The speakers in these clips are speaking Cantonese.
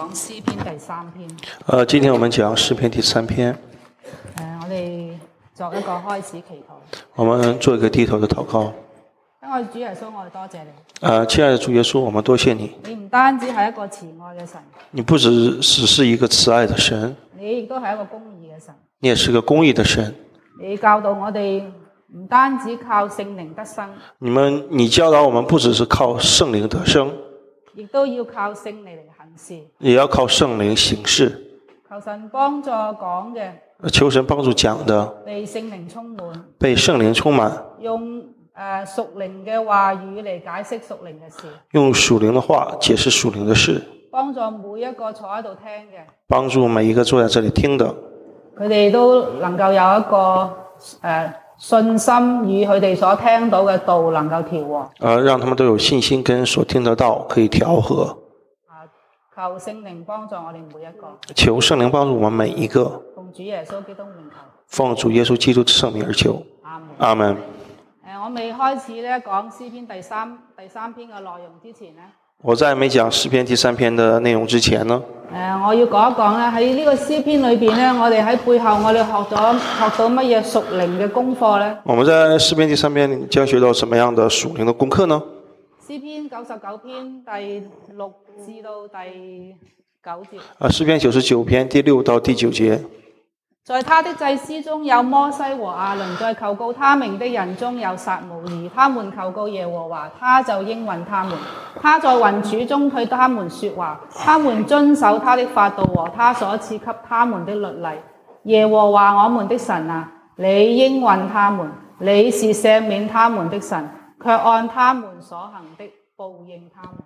講詩篇第3篇。 今天我們講詩篇第3篇。 我哋作一個開始祈禱。 我們做一個低頭的禱告。 親愛的主耶穌，我哋多謝你。 親愛的主耶穌，我們多謝你。 你唔單止係一個慈愛嘅神， 你不只是一個慈愛的神， 你亦都係一個公義嘅神。 你也是個公義的神。 你教導我哋唔單止靠聖靈得生， 你教導我們不只是靠聖靈得生， 亦都要靠聖靈嚟行事， 也要靠聖靈行事。 求神幫助講嘅， 求神幫助講的被聖靈充滿， 被聖靈充滿， 用屬靈嘅話語嚟解釋屬靈嘅事， 用屬靈的話解釋屬靈的事， 幫助每一個坐喺度聽嘅， 幫助每一個坐在這裡聽的， 佢哋都能夠有一個信心與佢哋所聽到嘅道能夠調和， 讓他們都有信心跟所聽得到可以調和。 求聖靈幫助我哋每一個， 求聖靈幫助我們每一個， 奉主耶穌基督名求， 奉主耶穌基督的聖名而求。 阿門。 阿門。 我未開始咧講詩篇第三篇嘅內容之前咧， 我在沒講詩篇第3篇的內容之前呢， 我要講一講咧喺呢個詩篇裏邊咧，我哋喺背後我哋學到乜嘢屬靈嘅功課咧？我們在詩篇第3篇將學到什麼樣的屬靈的功課呢？ 詩篇99篇第6至到第9節。 詩篇99篇第6到第9節。 在他的祭司中有摩西和亞倫，在求告他名的人中有撒母耳，他們求告耶和華，他就應允他們。他在雲柱中對他們說話，他們遵守他的法度和他所賜給他們的律例。耶和華我們的神啊，你應允他們，你是赦免他們的神，卻按他們所行的報應他們。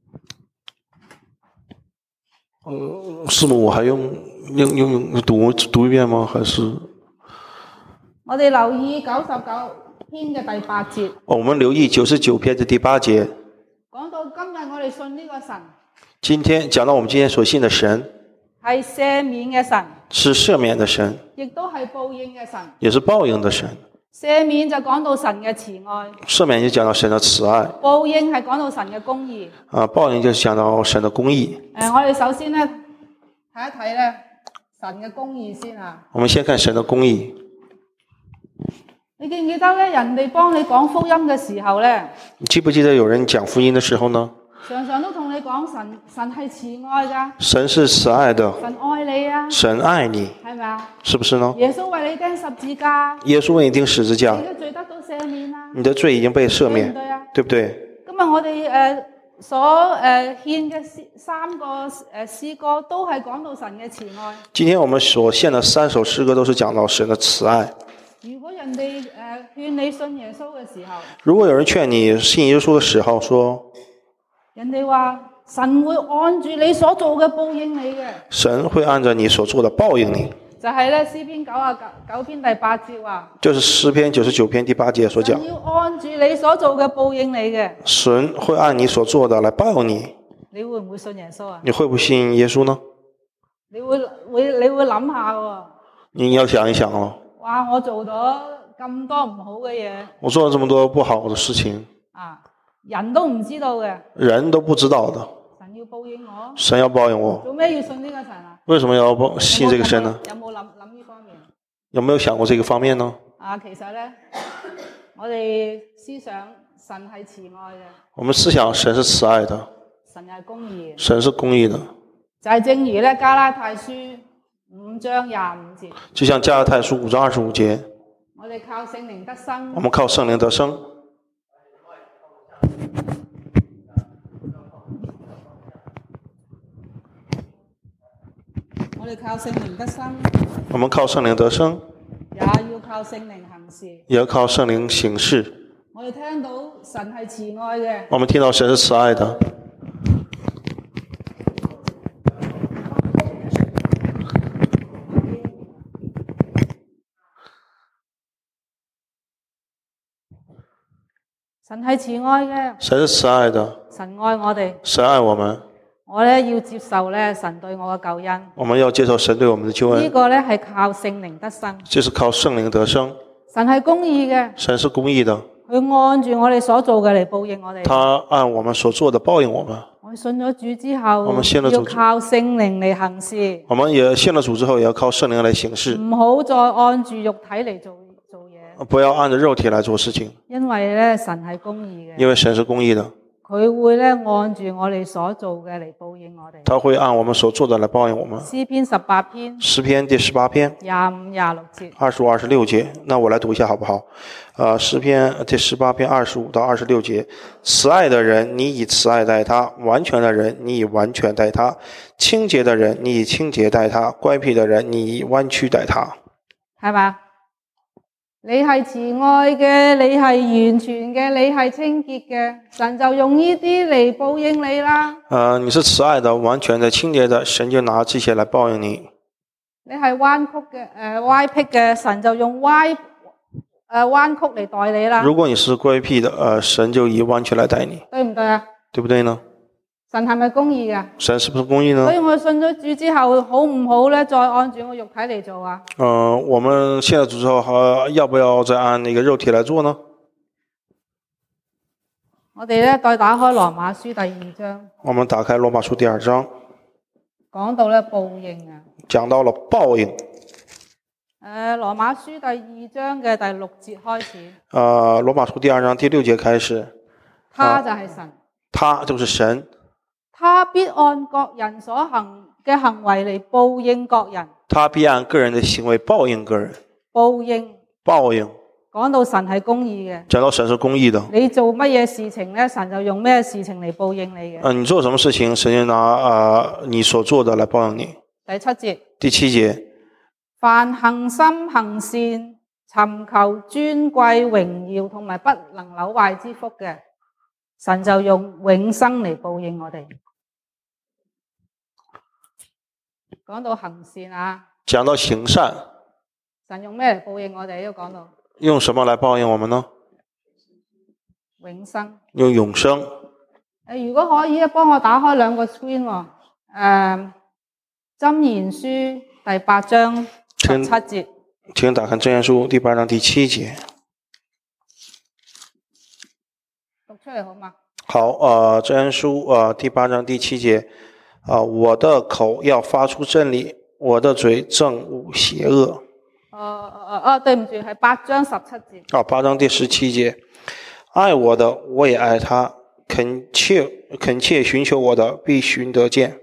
師母，我還用讀一遍嗎？還是我哋留意99篇嘅第8節。 我們留意99篇的第8節。 講到今日我哋信呢個神。 今天講到我們今天所信的神係赦免嘅神， 是赦免的神， 亦都係報應嘅神， 也是報應的神。 赦免就講到神嘅慈愛， 赦免就講到神的慈愛。 報應係講到神嘅公義。 報應就是講到神的公義。 我哋首先咧睇一睇咧神嘅公義先啊。 我們先看神的公義。 你記唔記得咧？人哋幫你講福音嘅時候咧， 你記不記得有人講福音的時候呢？ 常常都同你講神係慈愛噶。 神是慈愛的。 神愛你啊。 神愛你。 係咪啊？ 是不是呢？ 耶穌為你釘十字架。 耶穌為你釘十字架。 你嘅罪得到赦免啦。 你的罪已經被赦免， 對啊？ 對不對？ 今日我哋所獻嘅3個詩歌都係講到神嘅慈愛。 今天我們所獻的3首詩歌都是講到神的慈愛。 如果人哋勸你信耶穌嘅時候， 如果有人勸你信耶穌的時候說， 人哋話神會按住你所做嘅報應你嘅， 神會按照你所做的報應你。 就係咧詩篇99篇第8節話， 就是詩篇99篇第8節所講， 神要按住你所做嘅報應你嘅。 神會按你所做的來報你。 你會唔會信耶穌啊？ 你會不信耶穌呢？ 你會諗下喎。 你要想一想哦。 哇！我做咗咁多唔好嘅嘢， 我做了這麼多不好的事情， 人都唔知道嘅， 人都不知道的。 神要報應我， 神要報應我， 做咩要信呢個神啊？ 為什麼要信這個神呢？ 有冇諗呢方面？ 有沒有想過這個方面呢？ 其實咧，我哋思想神係慈愛嘅。 我們思想神是慈愛的， 神係公義， 神是公義的。 就係正如咧加拉太書5章25節， 就像加拉太書5章25節， 我哋靠聖靈得生， 我們靠聖靈得生。 我哋靠聖靈得生， 我們靠聖靈得生， 也要靠聖靈行事， 也要靠聖靈行事。 我哋聽到神係慈愛嘅， 我們聽到神是慈愛的。 神係慈愛嘅， 神是慈愛的， 神愛我哋， 神愛我們。 我咧要接受咧神對我嘅救恩。 我們要接受神對我們的救恩。 呢個咧係靠聖靈得生。 這是靠聖靈得生。 神係公義嘅。 神是公義的。 佢按住我哋所做嘅嚟報應我哋。 他按我們所做的報應我們。 我我信咗主之後， 我們信了主要靠聖靈嚟行事， 我們也信了主之後，也要靠聖靈來行事， 唔好再按住肉體嚟做嘢。 不要按着肉體來做事情， 因為咧神係公義嘅， 因為神是公義的， 佢會咧按住我哋所做嘅嚟報應我哋。 他會按我們所做的來報應我們。 詩篇18篇詩篇第18篇 25、26節 25、26節，那我來讀一下好不好？詩篇第18篇25到26節，慈愛的人，你以慈愛待他；完全的人，你以完全待他；清潔的人，你以清潔待他；乖僻的人，你以彎曲待他。 係嘛？你係慈愛嘅，你係完全嘅，你係清潔嘅，神就用呢啲嚟報應你啦。 你是慈愛的、完全的、清潔的，神就拿這些來報應你。 你係彎曲嘅、歪僻嘅，神就用彎曲嚟待你啦。 如果你是乖僻的，神就以彎曲來待你， 對唔對啊？ 對不對呢？ 神係咪公義㗎？ 神是不是公義呢？ 所以我信咗主之後，好唔好咧？再按住我肉體嚟做啊？ 我們信了主之後，要不要再按那個肉體來做呢？ 我哋咧再打開羅馬書第2章。 我們打開羅馬書第2章， 講到咧報應啊。 講到了報應。 羅馬書第2章嘅第6節開始。 羅馬書第2章第6節開始。 他就係神。 他就是神。 他必按各人所行嘅行為嚟報應各人。 他必按個人的行為報應個人。 報應。講到神係公義嘅。 講到神是公義的。 你做乜嘢事情咧，神就用咩事情嚟報應你嘅。 你做什麼事情，神就拿你所做的來報應你。 第7節。 第7節。 凡恆心行善、尋求尊貴榮耀同埋不能朽壞之福嘅，神就用永生嚟報應我哋。講到行善啊， 講到行善， 神用咩嚟報應我哋？呢個講到用什麼來報應我們呢？ 永生。 用永生。 如果可以，幫我打開2個 screen 喎。箴言書第8章17節。 請打開箴言書第8章第7節。 讀出嚟好嗎？ 好，箴言書第8章第7節。我的口要發出真理，我的嘴憎惡邪惡。 對唔住，係8章17節。 8章第17節。愛我的，我也愛他；懇切尋求我的，必尋得見。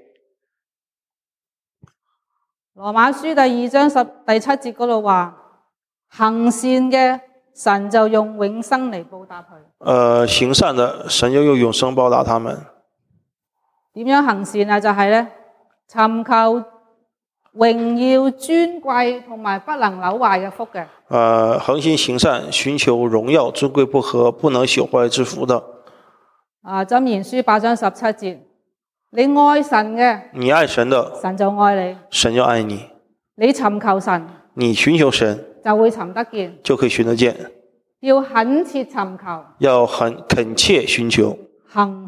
羅馬書第2章第7節嗰度話，行善嘅神就用永生嚟報答佢。 行善的神就用永生報答他們。 點樣行善啊？就係咧，尋求榮耀尊貴同埋不能朽壞嘅福嘅。 恆心行善，尋求榮耀尊貴不和不能朽壞之福的。 箴言書8章17節，你愛神嘅， 你愛神的， 神就愛你， 神就愛你。 你尋求神， 你尋求神， 就會尋得見， 就可以尋得見。 要懇切尋求， 要懇切尋求。 恆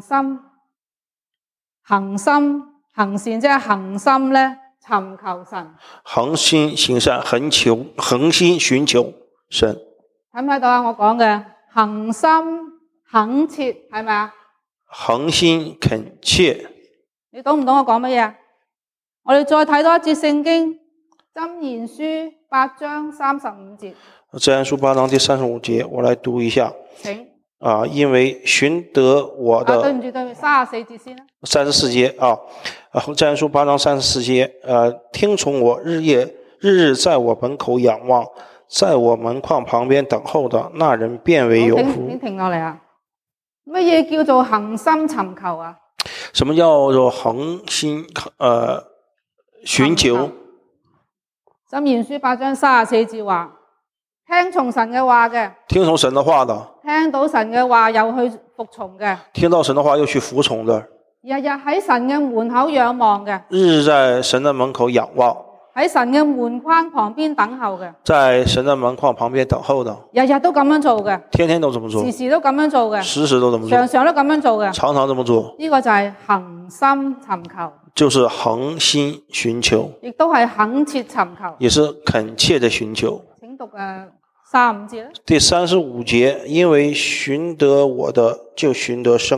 行善，即係恆心咧，尋求神。 恆心行善，恆心尋求神。 睇唔睇到啊？我講嘅恆心懇切係咪啊？ 恆心懇切。 你懂唔懂我講乜嘢？我哋再睇多一節聖經，箴言書8章35節。 箴言書8章第35節，我來讀一下。 請。 因為尋得我的。 對唔住，34節先啦。 34節箴言書8章34節，聽從我日日在我門口仰望，在我門框旁邊等候的那人便為有福。 停落嚟啊！乜嘢叫做恆心尋求啊？ 什麼叫做恆心尋求？ 箴言書8章34節話，聽從神嘅話嘅， 聽從神的話的， 聽到神嘅話又去服從嘅， 聽到神的話又去服從的， 日日喺神嘅門口仰望嘅， 日日在神的門口仰望， 喺神嘅門框旁邊等候嘅， 在神的門框旁邊等候的， 日日都咁樣做嘅， 天天都這麼做， 時時都咁樣做嘅， 時時都這麼做， 常常都咁樣做嘅， 常常這麼做。 呢個就係恆心尋求， 就是恆心尋求， 亦都係懇切尋求， 也是懇切的尋求。 請讀35節啦。 第35節，因為尋得我的就尋得生命，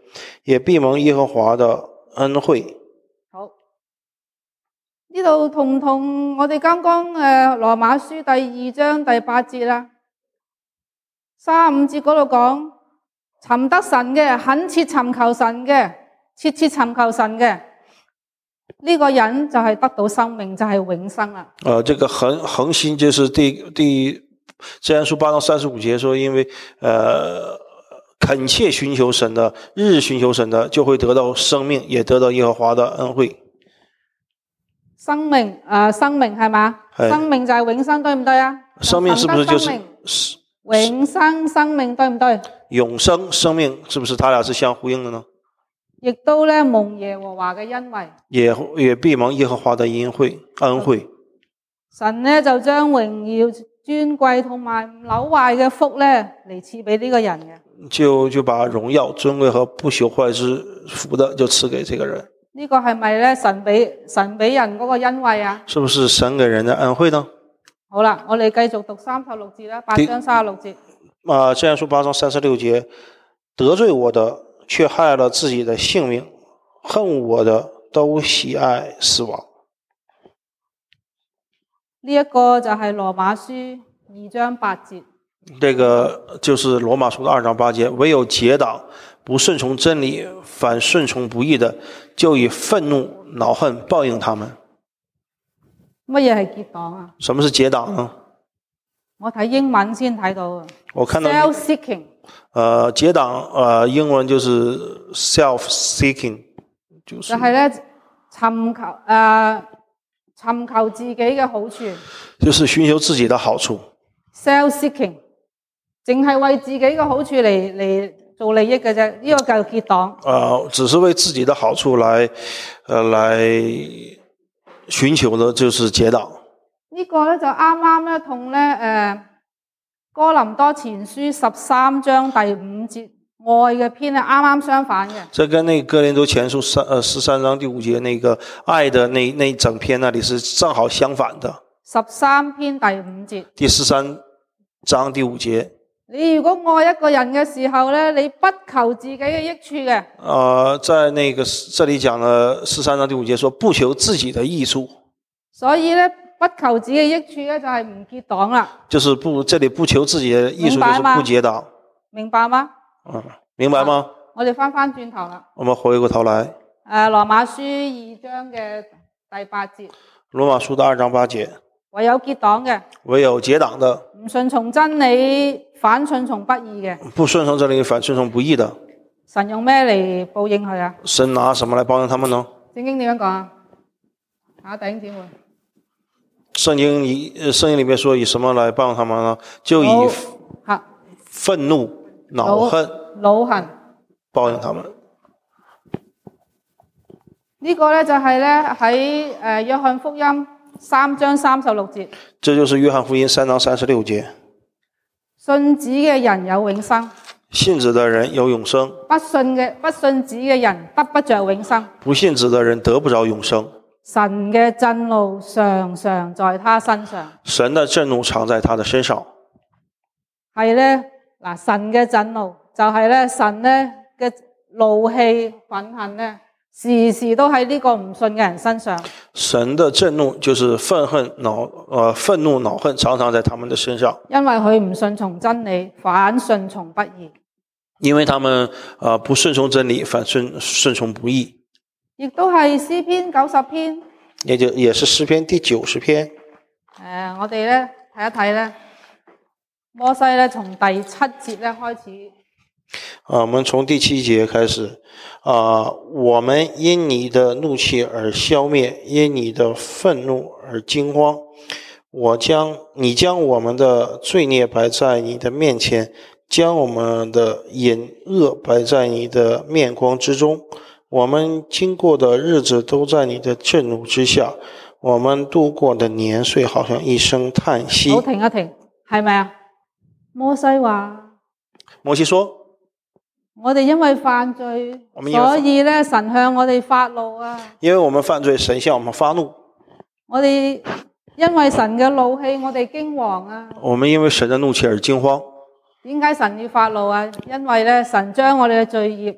也必蒙耶和華的恩惠。 好，呢度同唔同我哋剛剛羅馬書第2章第8節啦，35節嗰度講，尋得神嘅，懇切尋求神嘅，切切尋求神嘅，呢個人就係得到生命，就係永生啦。 這個恆心就是箴言書8到35節說，因為懇切尋求神的，日尋求神的，就會得到生命，也得到耶和華的恩惠。生命係嘛？生命就係永生，對唔對啊？ 生命是不是就是永生生命，對唔對？ 永生生命是不是他倆是相呼應的呢？ 亦都咧蒙耶和華嘅恩惠， 也必蒙耶和華的恩惠。 神咧就將榮耀、尊貴同埋唔朽壞嘅福咧嚟賜俾呢個人嘅， 就把榮耀、尊貴和不朽壞之福的就賜給這個人。 呢個係咪咧神俾人嗰個恩惠啊？ 是不是神給人的恩惠呢？ 好啦，我哋繼續讀36節啦，8章36節。 箴言書8章36節，得罪我的卻害了自己的性命，恨我的都喜愛死亡。 呢一個就係羅馬書2章8節。 這個就是羅馬書的2章8節，唯有結黨不順從真理，反順從不義的，就以憤怒惱恨報應他們。 乜嘢係結黨啊？ 什麼是結黨呢？ 我睇英文先睇到。 我看到 self-seeking。 結黨英文就是 self-seeking， 就係咧尋求自己嘅好處， 就是尋求自己的好處。 self-seeking， 淨係為自己嘅好處嚟做利益嘅啫，呢個叫結黨。 只是為自己的好處來尋求的，就是結黨。 呢個咧就啱啱咧同咧哥林多前書13章第5節愛嘅篇係啱啱相反嘅。這跟那哥林多前書13章第5節那個愛的那整篇那裡是正好相反的。 13篇第5節。 第13章第5節。 你如果愛一個人嘅時候咧，你不求自己嘅益處嘅。 在那個這裡講了13章第5節說不求自己的益處。 所以咧不求自己嘅益處咧就係唔結黨啦。 就是這裡不求自己的益處就是不結黨。 明白嗎？ 明白嗎？ 我哋翻轉頭啦。 我們回過頭來。 羅馬書2章嘅第8節。 羅馬書的2章8節。 唯有結黨嘅。 唯有結黨的。 唔順從真理，反順從不義嘅。 不順從真理，反順從不義的。 神用咩嚟報應佢啊？ 神拿什麼來報應他們呢？ 聖經點樣講啊？弟兄姊妹。 聖經裡面說以什麼來報應他們呢？就以憤怒、惱恨報應他們。 呢個咧就係咧喺約翰福音3章36節。 這就是約翰福音3章36節。 信子嘅人有永生。 信子的人有永生。 不信子嘅人得不着永生。不信子的人得不着永生。 神嘅震怒常常在他身上。 神的震怒常在他的身上。 係咧嗱，神嘅震怒就係咧神咧嘅怒氣憤恨咧，時時都喺呢個唔信嘅人身上。 神的震怒就是憤怒惱恨常常在他們的身上。 因為佢唔順從真理，反順從不義。 因為他們不順從真理，反順從不義。 亦都係詩篇90篇。 也是詩篇第90篇。 我哋咧睇一睇咧，摩西咧從第7節咧開始。 我們從第7節開始。我們因你的怒氣而消滅，因你的憤怒而驚慌。你將我們的罪孽擺在你的面前，將我們的隱惡擺在你的面光之中。我們經過的日子都在你的震怒之下，我們度過的年歲好像一聲嘆息。 好，停一停，係咪啊？摩西話。 摩西說。 我哋因為犯罪，所以咧神向我哋發怒啊。因為我們犯罪， 神向我們發怒。 我哋因為神嘅怒氣，我哋驚惶啊。 我們因為神的怒氣而驚慌。 點解神要發怒啊？因為咧神將我哋嘅罪孽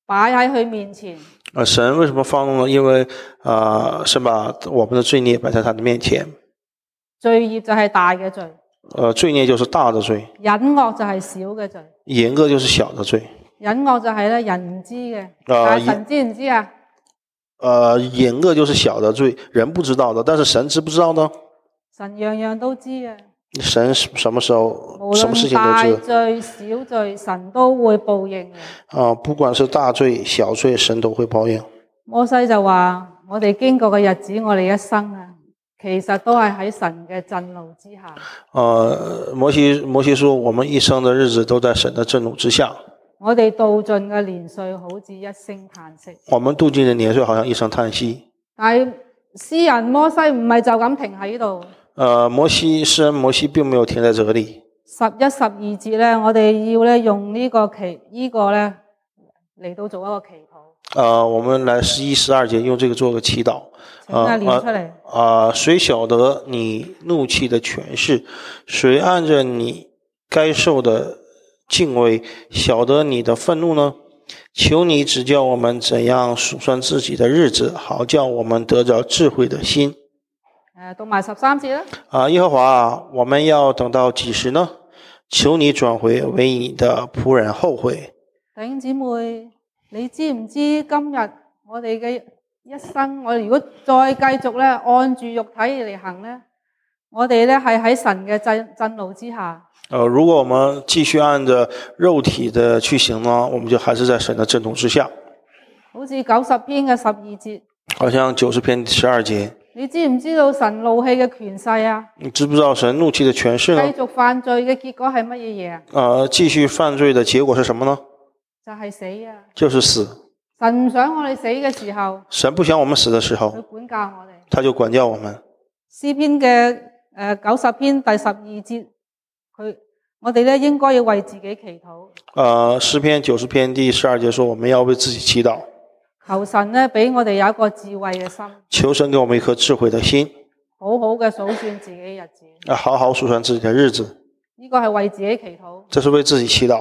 擺喺佢面前。 神為什麼發怒呢？因為神把我們的罪孽擺在他的面前。 罪孽就係大嘅罪。 罪孽就是大的罪。 隱惡就係小嘅罪。 隱惡就是小的罪。 隱惡就係咧人唔知嘅，但係神知唔知啊？ 隱惡就是小的罪，人不知道的，但是神知不知道呢？ 神樣樣都知啊。 神什麼時候什麼事情都知。 無論大罪小罪，神都會報應嘅。 不管是大罪小罪，神都會報應。 摩西就話：我哋經過嘅日子，我哋一生啊，其實都係喺神嘅震怒之下。 摩西說：我們一生的日子都在神的震怒之下。 我哋度盡嘅年歲好似一聲嘆息。 我們度盡的年歲好像一聲嘆息。 但係詩人摩西唔係就咁停喺度。 詩人摩西並沒有停在這裏。 11、12節咧，我哋要咧用呢個咧嚟到做一個祈禱。 我們來11、12節用這個做個祈禱。 請念出嚟。 誰曉得你怒氣的權勢？誰按着你該受的敬畏曉得你的憤怒呢？求你指教我們怎樣數算自己的日子，好叫我們得着智慧的心。 讀埋13節啦。 耶和華，我們要等到幾時呢？求你轉回，為你的僕人後悔。 弟兄姊妹，你知唔知今日我哋嘅一生，我哋如果再繼續咧按住肉體嚟行咧，我哋咧係喺神嘅震怒之下。 如果我們繼續按着肉體的去行呢，我們就還是在神的震怒之下。 好似90篇嘅12節。 好像90篇12節。 你知唔知道神怒氣嘅權勢啊？ 你知不知道神怒氣的權勢呢？ 繼續犯罪嘅結果係乜嘢嘢啊？ 繼續犯罪的結果是什麼呢？ 就係死啊！ 就是死。 神唔想我哋死嘅時候， 神不想我們死的時候， 佢管教我哋， 他就管教我們。 詩篇嘅90篇第12節，我哋咧應該要為自己祈禱。 詩篇90篇第12節說，我們要為自己祈禱。 求神咧俾我哋有一個智慧嘅心。求神給我們一顆智慧的心。 好好嘅數算自己日子。 好好數算自己的日子。 呢個係為自己祈禱。 這是為自己祈禱。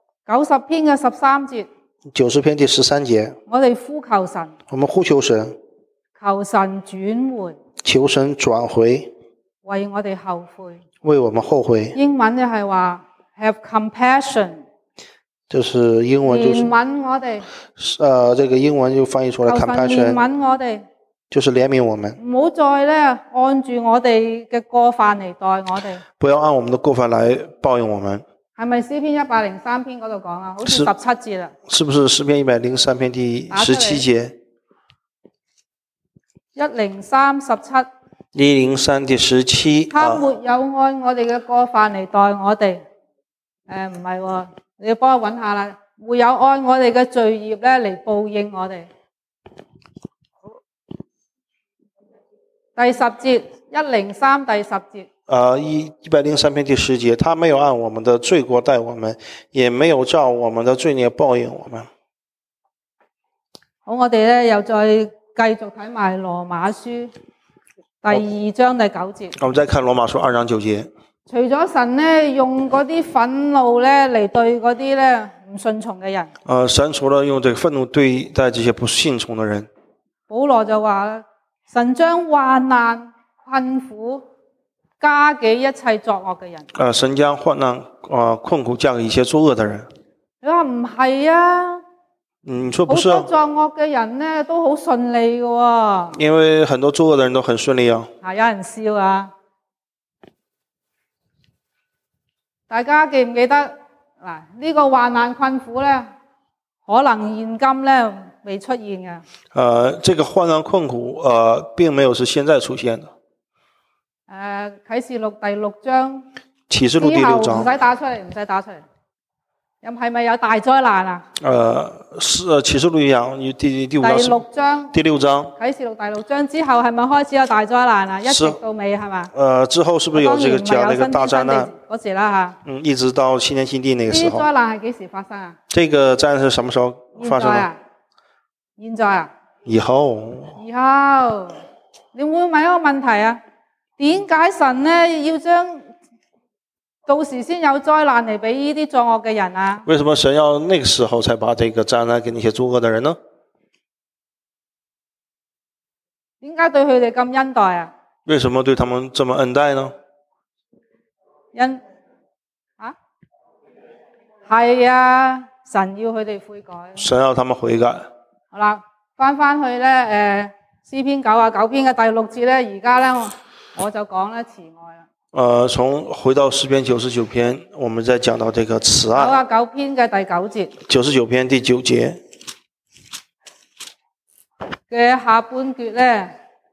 90篇嘅13節。 90篇第13節。 我哋呼求神。 我們呼求神。 求神轉回。求神轉回。 為我哋後悔。 為我們後悔。 英文就係話 have compassion。 就是英文就是憐憫我哋。 這個英文就翻譯出來 compassion。 憐憫我哋。 就是憐憫我們。 唔好再咧按住我哋嘅過犯嚟待我哋。 不要按我們的過犯來報應我們。係咪詩篇103篇嗰度講啊？好似17節啦。 是不是詩篇103篇第17節 ？103:17。 103第17。 他沒有按我哋嘅過犯嚟待我哋。唔係喎，你要幫我揾下啦。沒有按我哋嘅罪孽咧嚟報應我哋。第10節，103第10節。 103篇第10節，他沒有按我們的罪過待我們，也沒有照我們的罪孽報應我們。 好，我哋咧又再繼續睇埋羅馬書第2章第9節。 我們再看羅馬書2章9節。 除咗神咧用嗰啲憤怒咧嚟對嗰啲咧唔順從嘅人。 神除了用這個憤怒對待這些不信從的人。 保羅就話神將患難困苦加給一切作惡嘅人。 神將患難困苦加給一些作惡的人。 你話唔係啊？ 你說不是啊？ 好多作惡嘅人呢都好順利嘅喎。 因為很多作惡的人都很順利啊。 有人笑啊？大家記唔記得嗱？呢個患難困苦呢，可能現今呢未出現嘅。 這個患難困苦並沒有是現在出現的。 啟示錄第6章。 啟示錄第6章。 唔使打出嚟，唔使打出嚟。係咪有大災難啊？ 啟示錄講第5章。 第6章。 第6章。 啟示錄第6章之後係咪開始有大災難啊？一直到尾係嘛？ 之後是不是有這個講那個大災難？ 嗰時啦吓。 一直到新天新地那個時候。 呢災難係幾時發生啊？ 這個災難是什麼時候發生的？ 現在啊？ 以後。 以後，你會問一個問題啊？點解神呢要將到時先有災難嚟俾呢啲作惡嘅人啊？ 為什麼神要那個時候才把這個災難給那些作惡的人呢？ 點解對佢哋咁恩待啊？ 為什麼對他們這麼恩待呢？ 係啊，神要佢哋悔改。 神要他們悔改。 好啦，翻去咧，詩篇99篇嘅第6節咧，而家咧我就講咧慈愛啦。 從回到詩篇99篇，我們再講到這個慈愛。 99篇嘅第9節。 99篇第9節嘅下半段咧，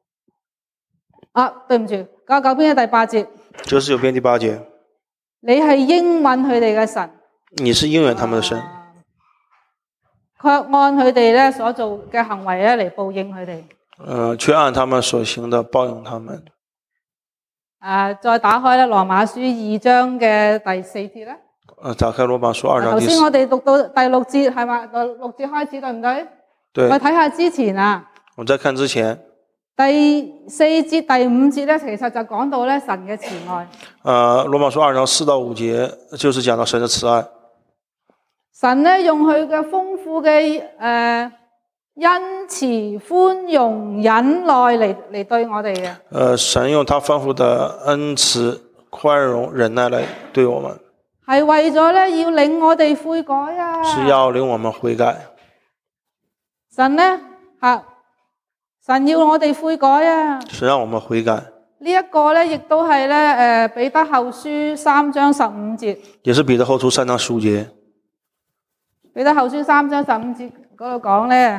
對唔住，99篇嘅第8節。 99篇第8節。 你係應允佢哋嘅神。 你是應允他們的神。 卻按佢哋咧所做嘅行為咧嚟報應佢哋。 卻按他們所行的報應他們。 再打開咧羅馬書2章嘅第4節咧。 打開羅馬書2章第4節。頭先我哋讀到第6節係嘛？6節開始對唔對？ 對。 我睇下之前啊。 我再看之前。 第4節、第5節咧，其實就講到咧神嘅慈愛。 羅馬書2章4到5節就是講到神嘅慈愛。 神咧用佢嘅豐富嘅恩慈、寬容、忍耐嚟對我哋嘅。 神用他豐富的恩慈、寬容、忍耐嚟對我們。 係為咗咧要領我哋悔改啊！ 是要領我們悔改。 神咧神要我哋悔改啊！ 是讓我們悔改。 呢一個咧，亦都係咧彼得後書3章15節。 也是彼得後書3章15節。 彼得後書3章15節嗰度講咧，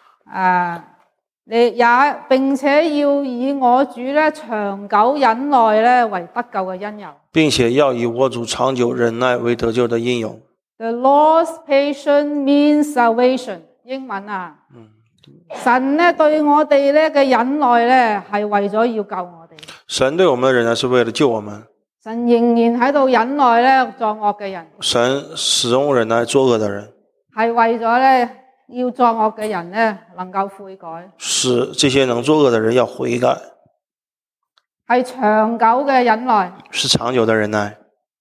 並且要以我主咧長久忍耐咧為得救嘅因由。 並且要以我主長久忍耐為得救的因由。 The Lord's patience means salvation。英文啊。神咧對我哋咧嘅忍耐咧係為咗要救我哋。 神對我們的忍耐是為了救我們。 神仍然喺度忍耐咧作惡嘅人。 神始終忍耐作惡的人。 係為咗咧要作惡嘅人咧能夠悔改。 是這些能作惡的人要悔改。 係長久嘅忍耐。 是長久的忍耐。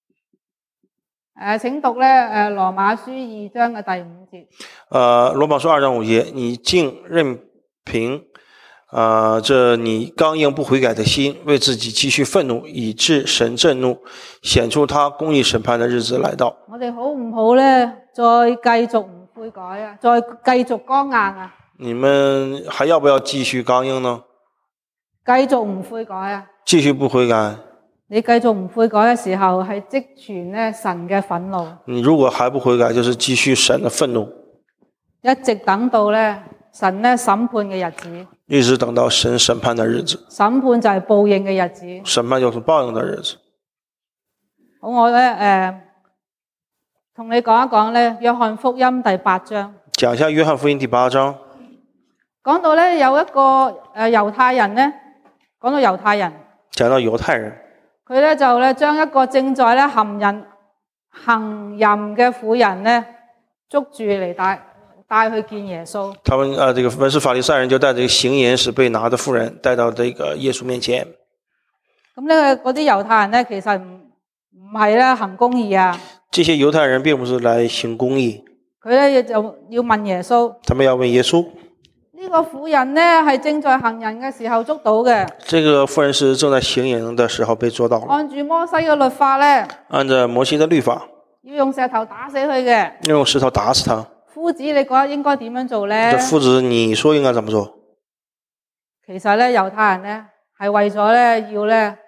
請讀咧羅馬書2章嘅第5節。 羅馬書2章5節，你竟任憑這你剛硬不悔改的心，為自己積蓄憤怒，以致神震怒，顯出他公義審判的日子來到。 我哋好唔好咧？再繼續唔悔改啊？再繼續剛硬啊？你們還要不要繼續剛硬呢？ 繼續唔悔改啊？ 繼續不悔改。 你繼續唔悔改嘅時候，係積存咧神嘅憤怒。你如果還不悔改，就是繼續神的憤怒。 一直等到咧神咧審判嘅日子。 一直等到神審判的日子。 審判就係報應嘅日子。 審判就是報應的日子。 好，我咧同你講一講咧約翰福音第8章。 講一下約翰福音第8章。 講到咧有一個猶太人咧，講到猶太人。 講到猶太人。 佢咧就咧將一個正在咧行淫嘅婦人咧捉住嚟帶去見耶穌。他們這個文士法利賽人就帶這個行淫時被拿的婦人帶到這個耶穌面前。 咁咧嗰啲猶太人咧其實唔係咧行公義啊。 這些猶太人並不是來行公義。 佢咧就要問耶穌。 他們要問耶穌。 呢個婦人咧係正在行淫嘅時候捉到嘅。 這個婦人是正在行淫的時候被捉到了。 按住摩西嘅律法咧。 按照摩西的律法。 要用石頭打死佢嘅。 要用石頭打死他。 夫子，你覺得應該點樣做咧？ 夫子，你說應該怎麼做？ 其實咧，猶太人咧係為咗咧要咧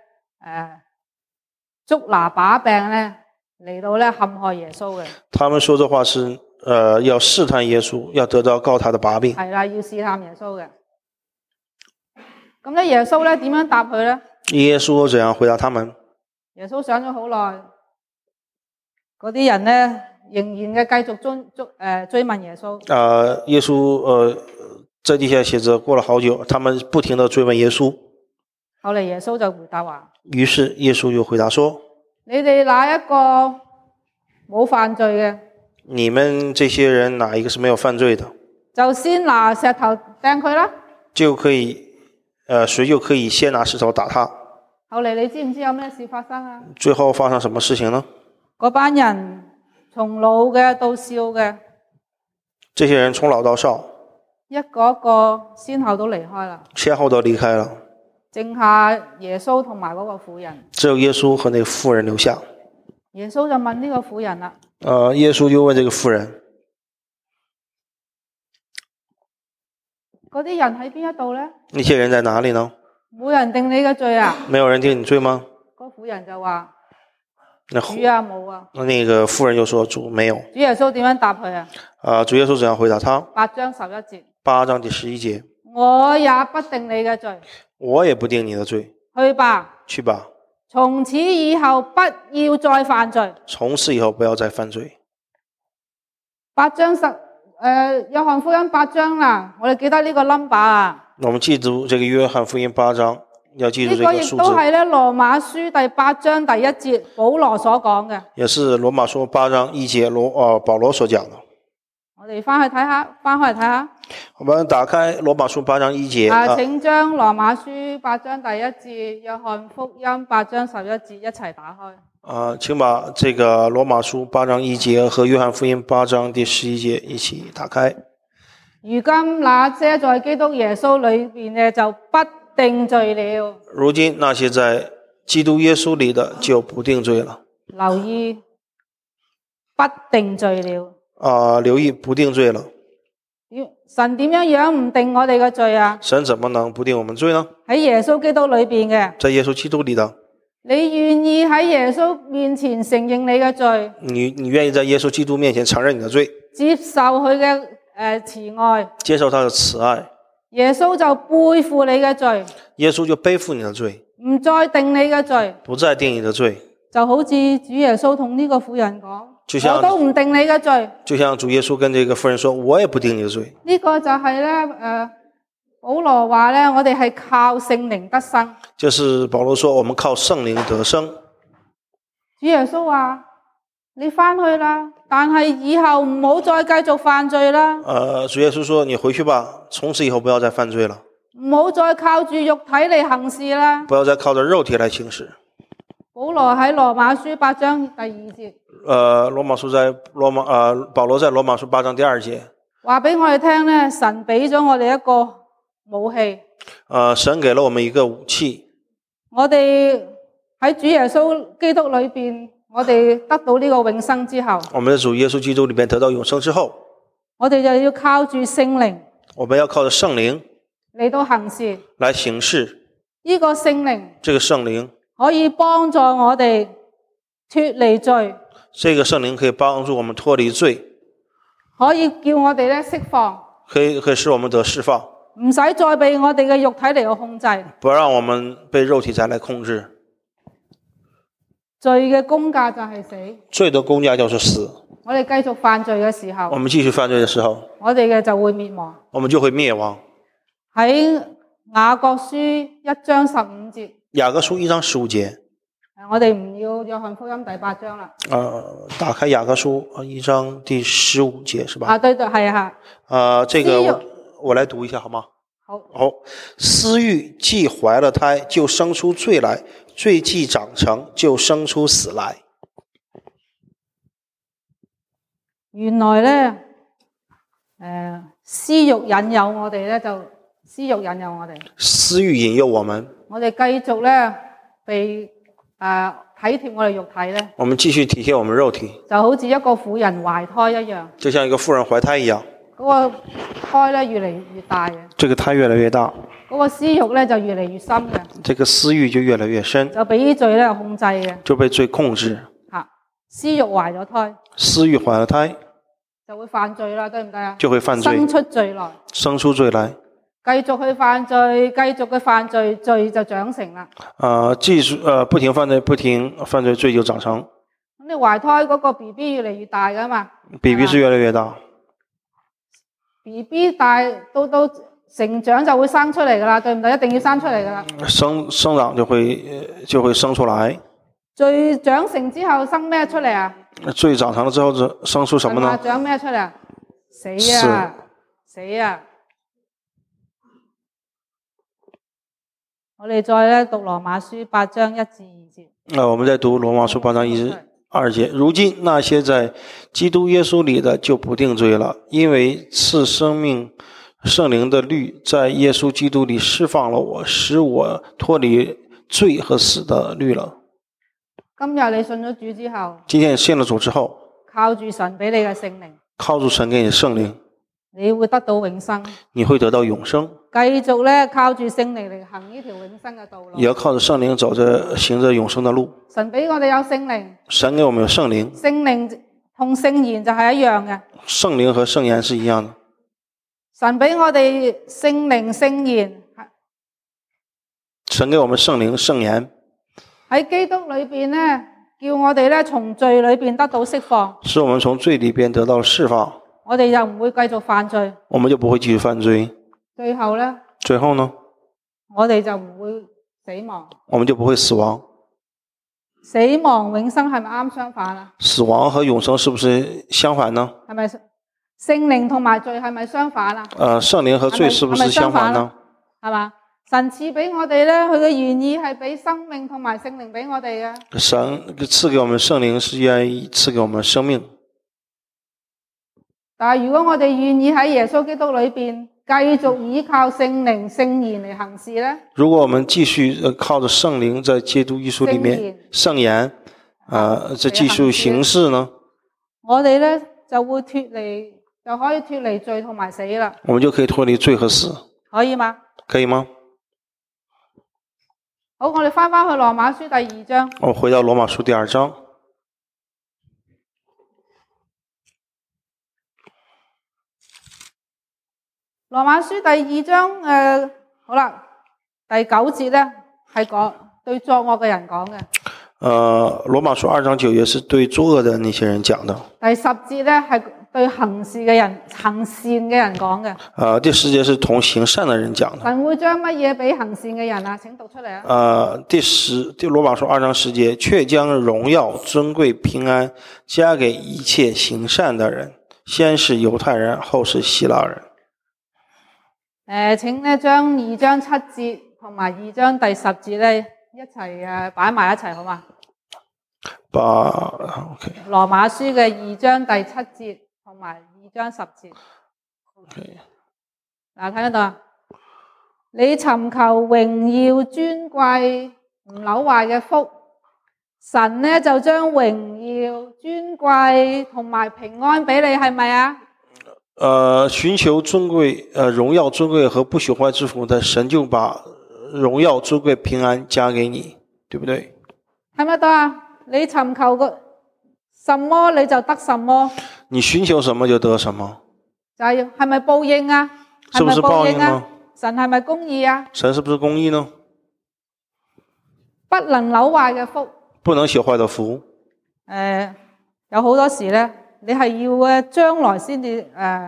捉拿把柄咧嚟到咧陷害耶穌嘅。他們說這話是要試探耶穌，要得到告他的把柄。 係啦，要試探耶穌嘅。咁咧，耶穌咧點樣答佢咧？ 耶穌怎樣回答他們？ 耶穌想咗好耐，嗰啲人咧仍然嘅繼續追問耶穌。 耶穌在地下寫着過了好久，他們不停地追問耶穌。 後嚟耶穌就回答話。 於是耶穌就回答說： 你哋哪一個冇犯罪嘅？ 你們這些人哪一個是沒有犯罪的？ 就先拿石頭掟佢啦。 就可以，誰就可以先拿石頭打他。 後嚟你知唔知有咩事發生啊？ 最後發生什麼事情呢？ 嗰班人從老嘅到少嘅， 這些人從老到少， 一個一個先後都離開啦， 先後都離開了， 剩下耶穌同埋嗰個婦人。 只有耶穌和那個婦人留下。 耶穌就問呢個婦人啦， 耶穌就問這個婦人， 嗰啲人喺邊一度呢？ 那些人在哪裡呢？ 冇人定你嘅罪啊？ 沒有人定你罪嗎？ 嗰婦人就話： 那主啊，冇啊。 那個婦人就說：主沒有。 主耶穌點樣答佢啊？ 主耶穌怎樣回答他 8章11節。 8章第11節。 我也不定你嘅罪。 我也不定你的罪。 去吧。 去吧。 從此以後不要再犯罪。 從此以後不要再犯罪。 8章約翰福音8章啦，我哋記得呢個 number 啊。我們記住這個約翰福音8章，要記住這個數字。呢個亦都係咧羅馬書第8章第1節保羅所講嘅。也是羅馬書8章1節保羅所講的。我哋翻去睇下， 我們打開羅馬書8章1節。 請將羅馬書8章第1節、約翰福音8章11節一齊打開。 請把這個羅馬書8章1節和約翰福音8章第11節一起打開。 如今那些在基督耶穌裏面嘅就不定罪了。 如今那些在基督耶穌裏的就不定罪了。 留意，不定罪了。 留意不定罪了。 神點樣唔定我哋嘅罪啊？ 神怎麼能不定我們罪呢？ 喺耶穌基督裏邊嘅。 在耶穌基督裏的。 你願意喺耶穌面前承認你嘅罪？ 你願意在耶穌基督面前承認你的罪？ 接受佢嘅慈愛， 接受他的慈愛， 耶穌就背負你嘅罪， 耶穌就背負你的罪， 唔再定你嘅罪， 不再定你的罪， 就好似主耶穌同呢個婦人講，我都唔定你嘅罪， 就像主耶穌跟這個婦人說，我也不定你的罪。 呢個就係保羅話咧，我哋係靠聖靈得生， 就是保羅說我們靠聖靈得生。 主耶穌話你翻去啦，但係以後唔好再繼續犯罪啦。 主耶穌說你回去吧，從此以後不要再犯罪了。 唔好再靠住肉體嚟行事啦。 不要再靠着肉體來行事。 保羅喺羅馬書8章第2節。 保羅在羅馬書8章第2節。 話俾我哋聽咧，神俾咗我哋一個武器。 神給了我們一個武器。 我哋喺主耶穌基督裏邊。我哋得到呢個永生之後， 我們在主耶穌基督裏面得到永生之後， 我哋就要靠住聖靈， 我們要靠着聖靈嚟到行事， 來行事。 呢個聖靈， 這個聖靈可以幫助我哋脫離罪， 這個聖靈可以幫助我們脫離罪， 可以叫我哋咧釋放， 可以使我們得釋放， 唔使再被我哋嘅肉體嚟到控制， 不讓我們被肉體再來控制。 罪嘅工價就係死， 罪的工價就是死。 我哋繼續犯罪嘅時候， 我們繼續犯罪嘅時候， 我哋嘅就會滅亡， 我們就會滅亡。 喺雅各書1章15節， 雅各書1章15節， 我哋唔要約翰福音第8章啦。 打開雅各書1章第15節，是吧？ 對，係啊。 這個我來讀一下好嗎？好，私欲既懷了胎，就生出罪來；罪既長成，就生出死來。 原來咧，私欲引誘我哋咧，就私欲引誘我哋。 私欲引誘我們， 我哋繼續咧被體貼我哋肉體咧。我們繼續體貼我們肉體，就好似一個婦人懷胎一樣。就像一個婦人懷胎一樣。嗰個胎咧越嚟越大嘅，這個胎越來越大，嗰個私欲咧就越嚟越深嘅，這個私欲就越來越深，就俾罪咧控制嘅，就被罪控制。私欲懷咗胎，私欲懷咗胎，就會犯罪啦，對唔對啊？就會犯罪，生出罪來，生出罪來，繼續去犯罪，繼續嘅犯罪，罪就長成啦。不停犯罪，不停犯罪，罪就長成。咁你懷胎嗰個 BB 越嚟越大噶嘛 ？BB 是越來越大。BB 大到成長就會生出嚟噶啦，對唔對？一定要生出嚟噶啦。生長就會生出來。罪長成之後生咩出嚟啊？罪長成了之後就生出什麼呢？長咩出嚟啊？死啊！死啊！ 我哋再咧讀羅馬書8章1至2節。 我們再讀羅馬書8章1至2節。如今那些在基督耶穌裏的就不定罪了，因為賜生命聖靈的律在耶穌基督裏釋放了我，使我脫離罪和死的律了。 今日你信咗主之後， 今天信了主之後， 靠住神俾你嘅聖靈， 靠住神給你的聖靈， 你會得到永生。 你會得到永生。 繼續咧靠住聖靈嚟行呢條永生嘅道路。 也要靠着聖靈走着行着永生的路。 神俾我哋有聖靈， 神給我們有聖靈， 聖靈同聖言就係一樣嘅。 聖靈和聖言是一樣的。 神俾我哋聖靈聖言， 神給我們聖靈聖言， 喺基督裏邊咧，叫我哋咧從罪裏邊得到釋放， 使我們從罪裏邊得到釋放， 我哋就唔會繼續犯罪， 我們就不會繼續犯罪。 最後呢， 我哋就唔會死亡， 我們就不會死亡。 死亡永生係咪啱相反啊？ 死亡和永生是不是相反呢？ 係咪聖靈同埋罪係咪相反啊？ 聖靈和罪是不是相反呢？ 係嘛？神賜俾我哋咧，佢嘅原意係俾生命同埋聖靈俾我哋嘅。 神賜給我們聖靈是願意賜給我們生命。 但係如果我哋願意喺耶穌基督裏邊繼續依靠聖靈聖言嚟行事咧，如果我們繼續靠着聖靈在基督耶穌裏面聖言再繼續行事呢，我哋咧就會可以脫離罪同埋死啦。我們就可以脫離罪和死，可以嗎？可以嗎？好，我哋翻去羅馬書第2章。我回到羅馬書第2章。羅馬書第2章好啦，第9節咧係講對作惡嘅人講嘅。羅馬書2章9節是對作惡的那些人講的。第10節咧係對行善嘅人講嘅。第10節是同行善的人講的。神會將乜嘢俾行善嘅人啊？請讀出嚟啊。羅馬書2章10節，卻將榮耀、尊貴、平安加給一切行善的人，先是猶太人，後是希臘人。請咧將2章7節同埋2章第10節咧一齊擺埋一齊好嘛？OK。羅馬書嘅2章第7節同埋2章10節。OK。嗱，睇得到啊？你尋求榮耀、尊貴、唔朽壞嘅福，神咧就將榮耀、尊貴同埋平安俾你，係咪啊？尋求尊貴、榮耀、尊貴和不朽壞之福的神就把榮耀、尊貴、平安加給你，對不對？睇得到啊？你尋求個什麼你就得什麼。你尋求什麼就得什麼。係咪報應啊？是不是報應啊？神係咪公義啊？神是不是公義呢？不能朽壞嘅福。不能朽壞的福。有好多時咧。你係要將來先至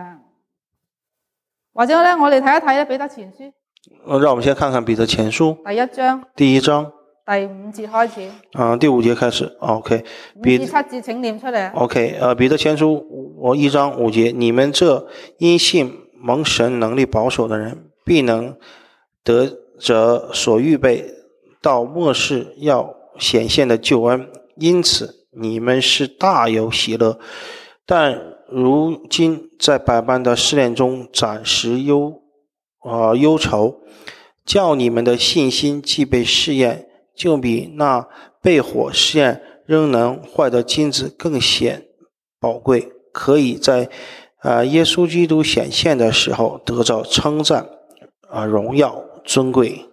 或者咧，我哋睇一睇咧彼得前書。讓我們先看看彼得前書第一章第5節開始。第5節開始。OK。5至7節請念出嚟。OK。彼得前書1章5節，你們這因信蒙神能力保守的人，必能得着所預備到末世要顯現的救恩，因此你們是大有喜樂。但如今在百般的試煉中暫時憂愁，叫你們的信心既被試驗，就比那被火試驗仍能壞的金子更顯寶貴，可以在耶穌基督顯現的時候得着稱讚、榮耀、尊貴。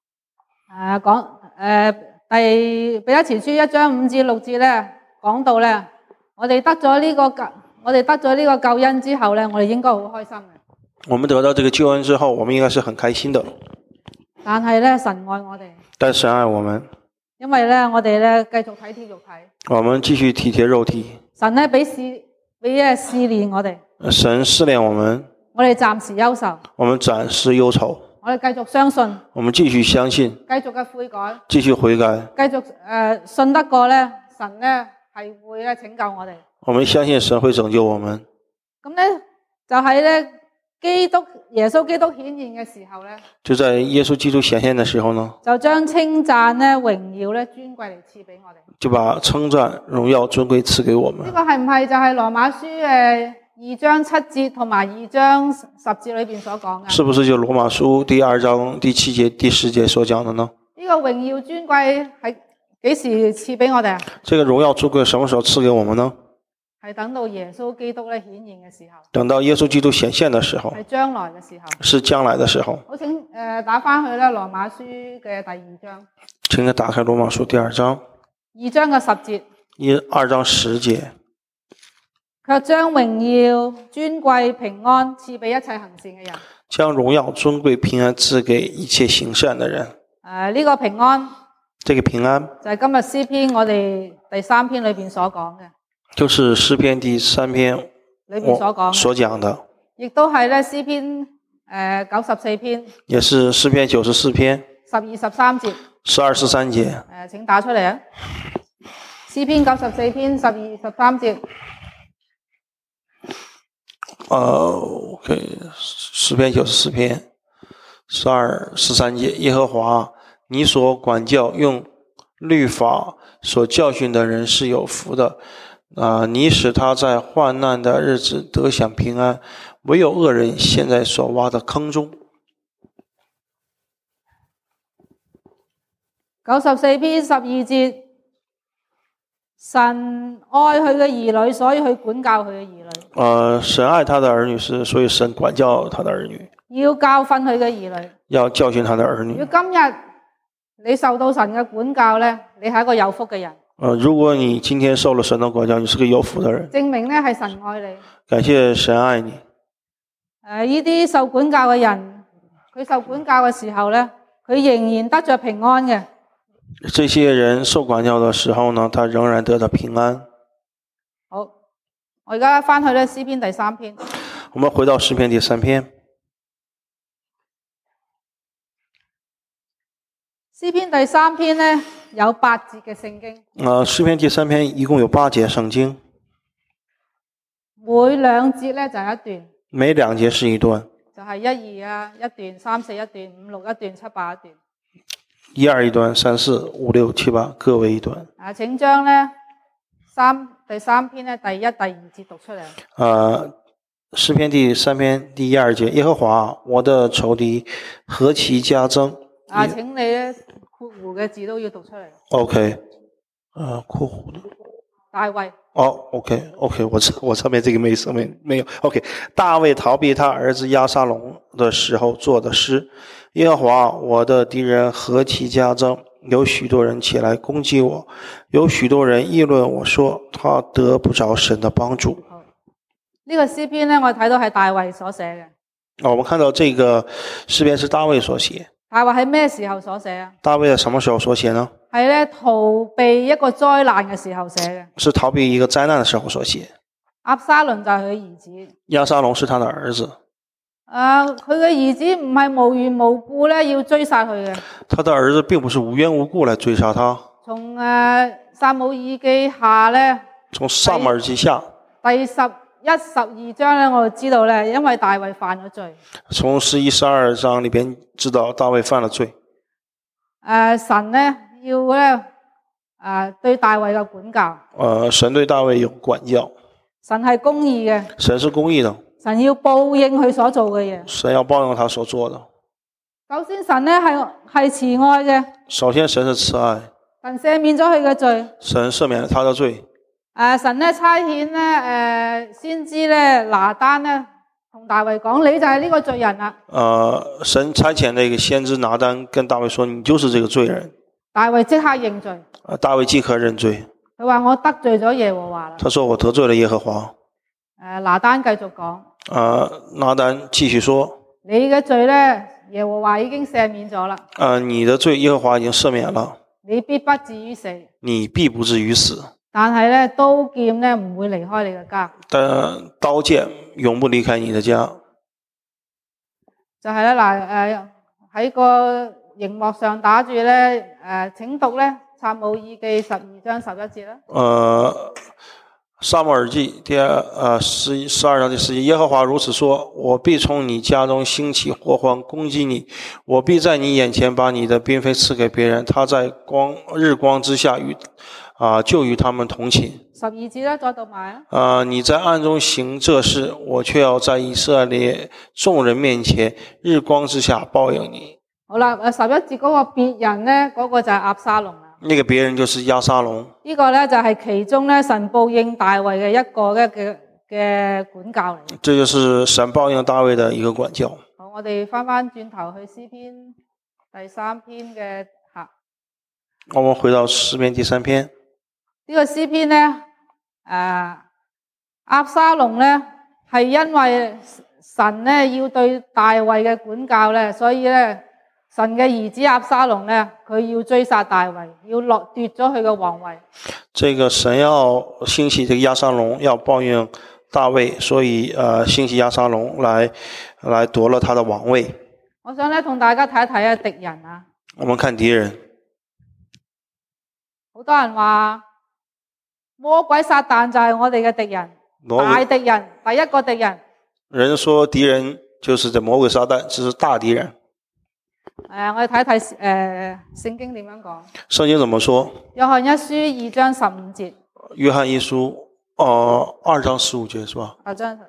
彼得前書1章5至6節咧，講到咧。我哋得咗呢個救恩之後咧，我哋應該好開心嘅。我們得到這個救恩之後，我們應該是很開心的。但係咧，神愛我哋。但神愛我們。因為咧，我哋咧繼續體貼肉體。我們繼續體貼肉體。神咧俾試煉我哋。神試煉我們。我哋暫時憂愁。我們暫時憂愁。我哋繼續相信。我們繼續相信。繼續嘅悔改。繼續悔改。繼續信得過咧，神咧。係會拯救我哋。我們相信神會拯救我們。咁咧就喺咧耶穌基督顯現嘅時候咧， 就在耶穌基督顯現的時候呢， 就將稱讚咧、榮耀咧、尊貴嚟賜俾我哋。 就把稱讚、榮耀、尊貴賜給我們。 呢個係唔係就係羅馬書2章7節同埋2章10節裏邊所講嘅？ 是不是就羅馬書第2章第7節、第10節所講的呢？ 呢個榮耀尊貴係幾時賜俾我哋啊？ 這個榮耀尊貴什麼時候賜給我們呢？ 係等到耶穌基督咧顯現嘅時候。 等到耶穌基督顯現的時候。 係將來嘅時候。 是將來的時候。 好，請打翻去咧羅馬書嘅第2章。 請你打開羅馬書第2章。 2章嘅10節。 2章10節。 卻將榮耀、尊貴、平安賜俾一切行善嘅人。 將榮耀、尊貴、平安賜給一切行善的人。 呢個平安。 這個平安。 就係今日詩篇我哋第3篇裏邊所講嘅。就是詩篇第3篇裏邊所講的。 亦都係咧詩篇94篇。 也是詩篇94篇。 12、13節。 12、13節。 請打出嚟啊！詩篇94篇12、13節。 OK， 詩篇94篇12、13節。耶和華，你所管教用律法所教訓的人是有福的。你使他在患難的日子得享平安，唯有惡人陷在所挖的坑中。 94篇12節，神愛佢嘅兒女，所以去管教佢嘅兒女。 神愛他的兒女是，所以神管教他的兒女。 要教訓佢嘅兒女。 要教訓他的兒女。 如果今日你受到神嘅管教咧，你係一個有福嘅人。 如果你今天受了神的管教，你是個有福的人， 證明咧係神愛你。 感謝神愛你。 呢啲受管教嘅人，佢受管教嘅時候咧，佢仍然得着平安嘅。 這些人受管教的時候呢，他仍然得到平安。 好，我而家翻去咧詩篇第3篇。 我們回到詩篇第3篇。 詩篇第3篇咧有8節嘅聖經。 詩篇第3篇一共有8節聖經。 每2節咧就係一段。 每2節是一段。 就係1、2啊，一段3、4一段5、6一段7、8一段。 1、2一段3、4、5、6、7、8各為一段。 請將咧第3篇咧第1、第2節讀出嚟。 詩篇第3篇第1、2節，耶和華，我的仇敵何其加增。 請你咧括弧嘅字都要讀出嚟。 OK， 括弧的。 大衛。 OK， 我上面這個沒有。OK， 大衛逃避他兒子押沙龍的時候做的詩。耶和華，我的敵人何其加增，有許多人起來攻擊我，有許多人議論我說，他得不着神的幫助。 呢個詩篇呢，我睇到係大衛所寫嘅。 我們看到這個詩篇是大衛所寫。 大衛喺咩時候所寫啊？ 大衛喺什麼時候所寫呢？ 係咧逃避一個災難嘅時候寫嘅。 是逃避一個災難嘅時候所寫。 押沙龍就係佢兒子。押沙龍是他的兒子。 佢嘅兒子唔係無緣無故咧要追殺佢嘅。 他的兒子並不是無緣無故來追殺他。 從撒母耳記下咧。 從撒母耳記下。 第11、12章咧，我就知道咧，因為大衛犯咗罪。 從11、12章裏邊知道大衛犯了罪。 神咧要咧對大衛嘅管教。 神對大衛有管教。 神係公義嘅。 神是公義的。 神要報應佢所做嘅嘢。 神要報應他所做的。 首先神咧係慈愛嘅。 首先神是慈愛。 神赦免咗佢嘅罪。 神赦免了他的罪。 神咧差遣咧先知咧拿單咧同大衛講，你就係呢個罪人啦。 神差遣那個先知拿單跟大衛說，你就是這個罪人。 大衛即刻認罪。 大衛即刻認罪。 佢話我得罪咗耶和華啦。 他說我得罪了耶和華。 拿單繼續講。 拿單繼續說， 你嘅罪咧，耶和華已經赦免咗啦。 你的罪耶和華已經赦免了。 你必不至於死。 你必不至於死。 但係咧，刀劍咧唔會離開你嘅家。 但刀劍永不離開你的家。 就係咧嗱，喺個熒幕上打住咧，請讀咧撒母耳記12章11節啦。 撒母耳記第12章第10節，耶和華如此說：我必從你家中興起禍患攻擊你，我必在你眼前把你的嬪妃賜給別人，他在日光之下就與他們同寢。 12節咧，再讀埋你在暗中行這事，我卻要在以色列眾人面前日光之下報應你。 好啦，11節嗰個別人咧，嗰個就係押沙龍啦。 那個別人就是押沙龍。 呢個咧就係其中咧神報應大衛嘅一個嘅管教嚟。 這就是神報應大衛的一個管教。 好，我哋翻轉頭去詩篇第3篇嘅下。 我們回到詩篇第3篇。 呢個詩篇咧，押沙龍咧係因為神咧要對大衛嘅管教咧，所以咧。神嘅兒子押沙龍咧，佢要追殺大衛，要奪咗佢嘅皇位。 這個神要興起這個押沙龍，要報應大衛，所以興起押沙龍來奪了他的王位。 我想咧同大家睇一睇敵人啊。 我們看敵人。 好多人話魔鬼撒旦就係我哋嘅敵人，大敵人，第一個敵人。 人說敵人就是這魔鬼撒旦，這是大敵人。 我哋睇一睇聖經點樣講。 聖經怎麼說？ 約翰一書2章15節。 約翰一書2章15節是吧？2章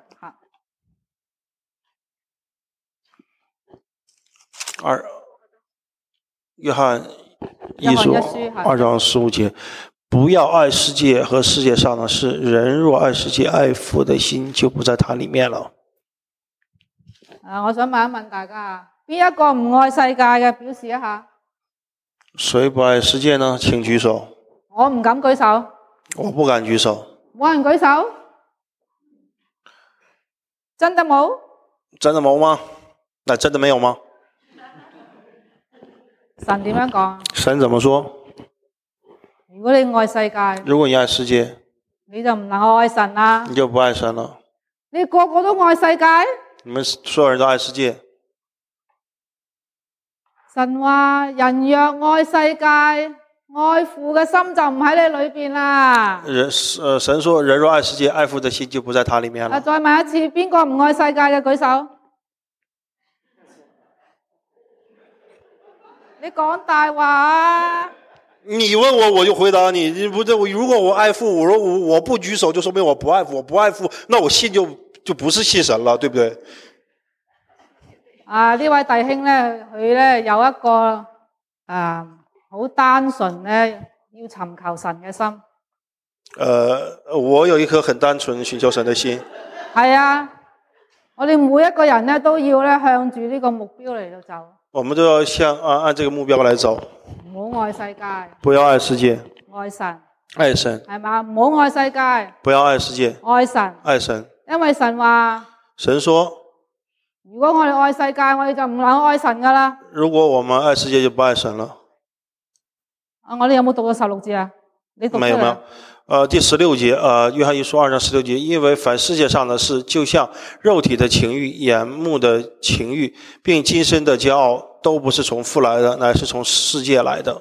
約翰一書2章15節，不要愛世界和世界上的事，人若愛世界，愛父的心就不在他裡面了。 我想問一問大家，邊一個唔愛世界嘅，表示一下。 誰不愛世界呢？請舉手。 我唔敢舉手。 我不敢舉手。 冇人舉手？真的冇？ 真的冇嗎？那真的沒有嗎？ 神點樣講？ 神怎麼說？ 如果你愛世界， 如果你愛世界， 你就唔能夠愛神啦。 你就不愛神了。 你個個都愛世界？ 你們所有人都愛世界。 神話人若愛世界，愛父嘅心就唔喺你裏邊啦。 神說人若愛世界，愛父的心就不在他裡面了。 再問一次，邊個唔愛世界嘅舉手？你講大話啊！ 你問我，我就回答你。你不是，如果我愛父，我不舉手，就說明我不愛父。我不愛父，那我信就不是信神了，對不對？ 呢位弟兄咧，佢咧有一個好單純咧，要尋求神嘅心。 我有一顆很單純尋求神的心。 係啊，我哋每一個人咧都要咧向住呢個目標嚟到走。我們都要按這個目標來走。 唔好愛世界。 不要愛世界。 愛神。 愛神。 係嘛？唔好愛世界。 不要愛世界。 愛神。愛神。因為神話。神說。如果我哋愛世界，我哋就唔能愛神噶啦。如果我們愛世界，就不愛神了。我哋有冇讀過16節啊？你讀出來。沒有沒有。 第16節，約翰一書2章16節，因為凡世界上的事，就像肉體的情欲、眼目的情欲，並今生的驕傲，都不是從父來的，乃是從世界來的。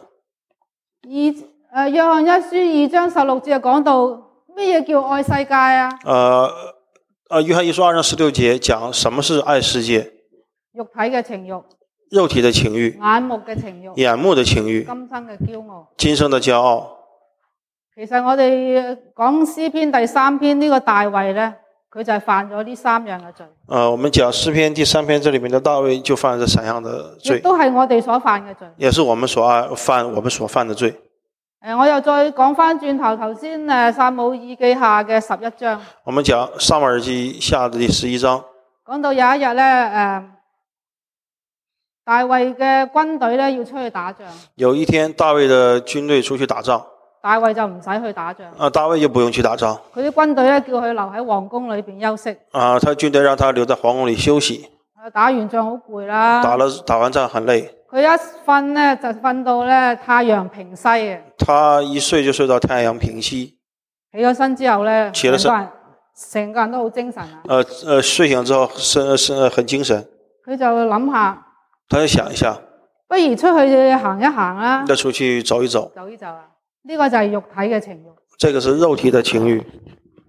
約翰一書2章16節講到咩嘢叫愛世界啊？ 約翰一書2章16節講什麼是愛世界？ 肉體嘅情欲。 肉體的情欲。 眼目嘅情欲。 眼目的情欲。 今生嘅驕傲。今生的驕傲。 其實我哋講詩篇第3篇呢個大衛咧，佢就係犯咗呢3樣嘅罪。 我們講詩篇第3篇，這裏面的大衛就犯了這3樣的罪。 亦都係我哋所犯嘅罪。 也是我們所犯的罪。 我又再講翻轉頭先撒母耳記下嘅11章。 我們講撒母耳記下的第11章。講到有一日咧，大衛嘅軍隊咧要出去打仗。 有一天大衛的軍隊出去打仗。 大衛就唔使去打仗。 大衛就不用去打仗。 佢啲軍隊咧叫佢留喺皇宮裏邊休息。 他軍隊讓他留在皇宮裏休息。 打完仗好攰啦。 打完仗很累。 佢一瞓咧就瞓到咧太陽平西嘅。 他一睡就睡到太陽平西。 起咗身之後咧，成個人都好精神啊。 睡醒之後很精神。 佢就諗下。 他就想一下。 不如出去行一行啦。 就出去走一走。 走一走啊。呢個就係肉體嘅情慾。 這個是肉體的情慾。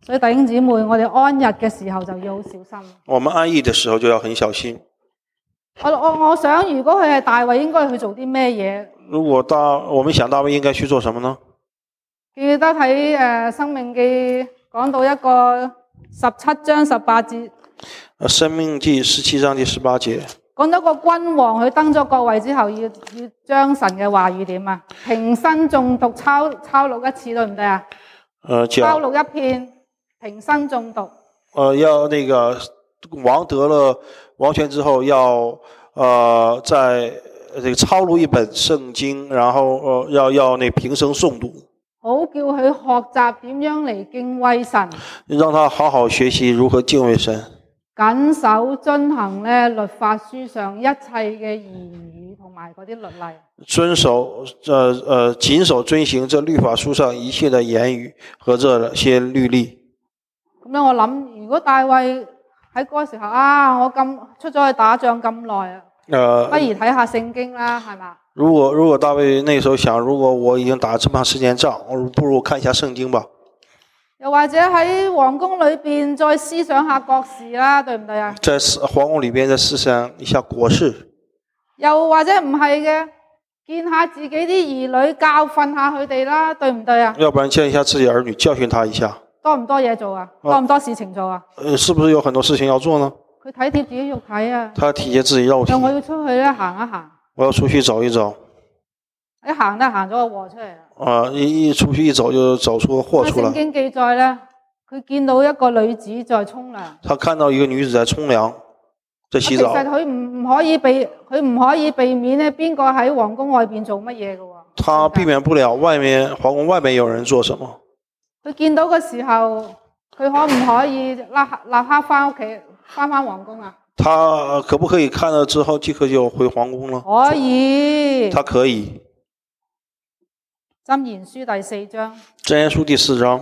所以弟兄姊妹，我哋安逸嘅時候就要好小心。 我們安逸的時候就要很小心。 我想，如果佢係大衛，應該去做啲咩嘢？ 如果我們想大衛應該去做什麼呢？ 記得喺申命記講到一個17章18節。 申命記17章第18節。 講到個君王佢登咗國位之後，要將神嘅話語點啊？平身誦讀抄錄一次，對唔對啊？抄錄一遍，平身誦讀。 要那個王得了王權之後，要在這個抄錄一本聖經，然後要那平聲誦讀。 好叫佢學習點樣嚟敬畏神。 讓他好好學習如何敬畏神。 謹守遵行咧律法書上一切嘅言語同埋嗰啲律例。遵守謹守遵行這律法書上一切的言語和這些律例。 咁樣我諗，如果大衛喺嗰個時候我出咗去打仗咁耐不如睇下聖經啦，係嘛？如果大衛那時候想，如果我已經打這麼長時間仗，我不如看一下聖經吧。 又或者喺皇宮裏邊再思想下國事啦，對唔對啊？ 在皇宮裏邊再思想一下國事。 又或者唔係嘅，見下自己啲兒女，教訓下佢哋啦，對唔對啊？ 要不然見一下自己兒女，教訓他一下。 多唔多嘢做啊？多唔多事情做啊？ 是不是有很多事情要做呢？ 佢體貼自己肉體啊。 他體貼自己肉體。 我要出去咧行一行。 我要出去走一走。 一行都行咗個禍出嚟啦。 一出去一走就走出個禍出來。聖經記載咧，佢見到一個女子在沖涼。 他看到一個女子在沖涼，在洗澡。 其實佢唔可以避免咧，邊個喺皇宮外邊做乜嘢嘅喎？ 他避免不了皇宮外面有人做什麼。 佢見到嘅時候，佢可唔可以立刻翻屋企，翻皇宮啊？ 他可不可以看了之後即刻就回皇宮呢？ 可以。他可以。 箴言書第4章。 箴言書第4章。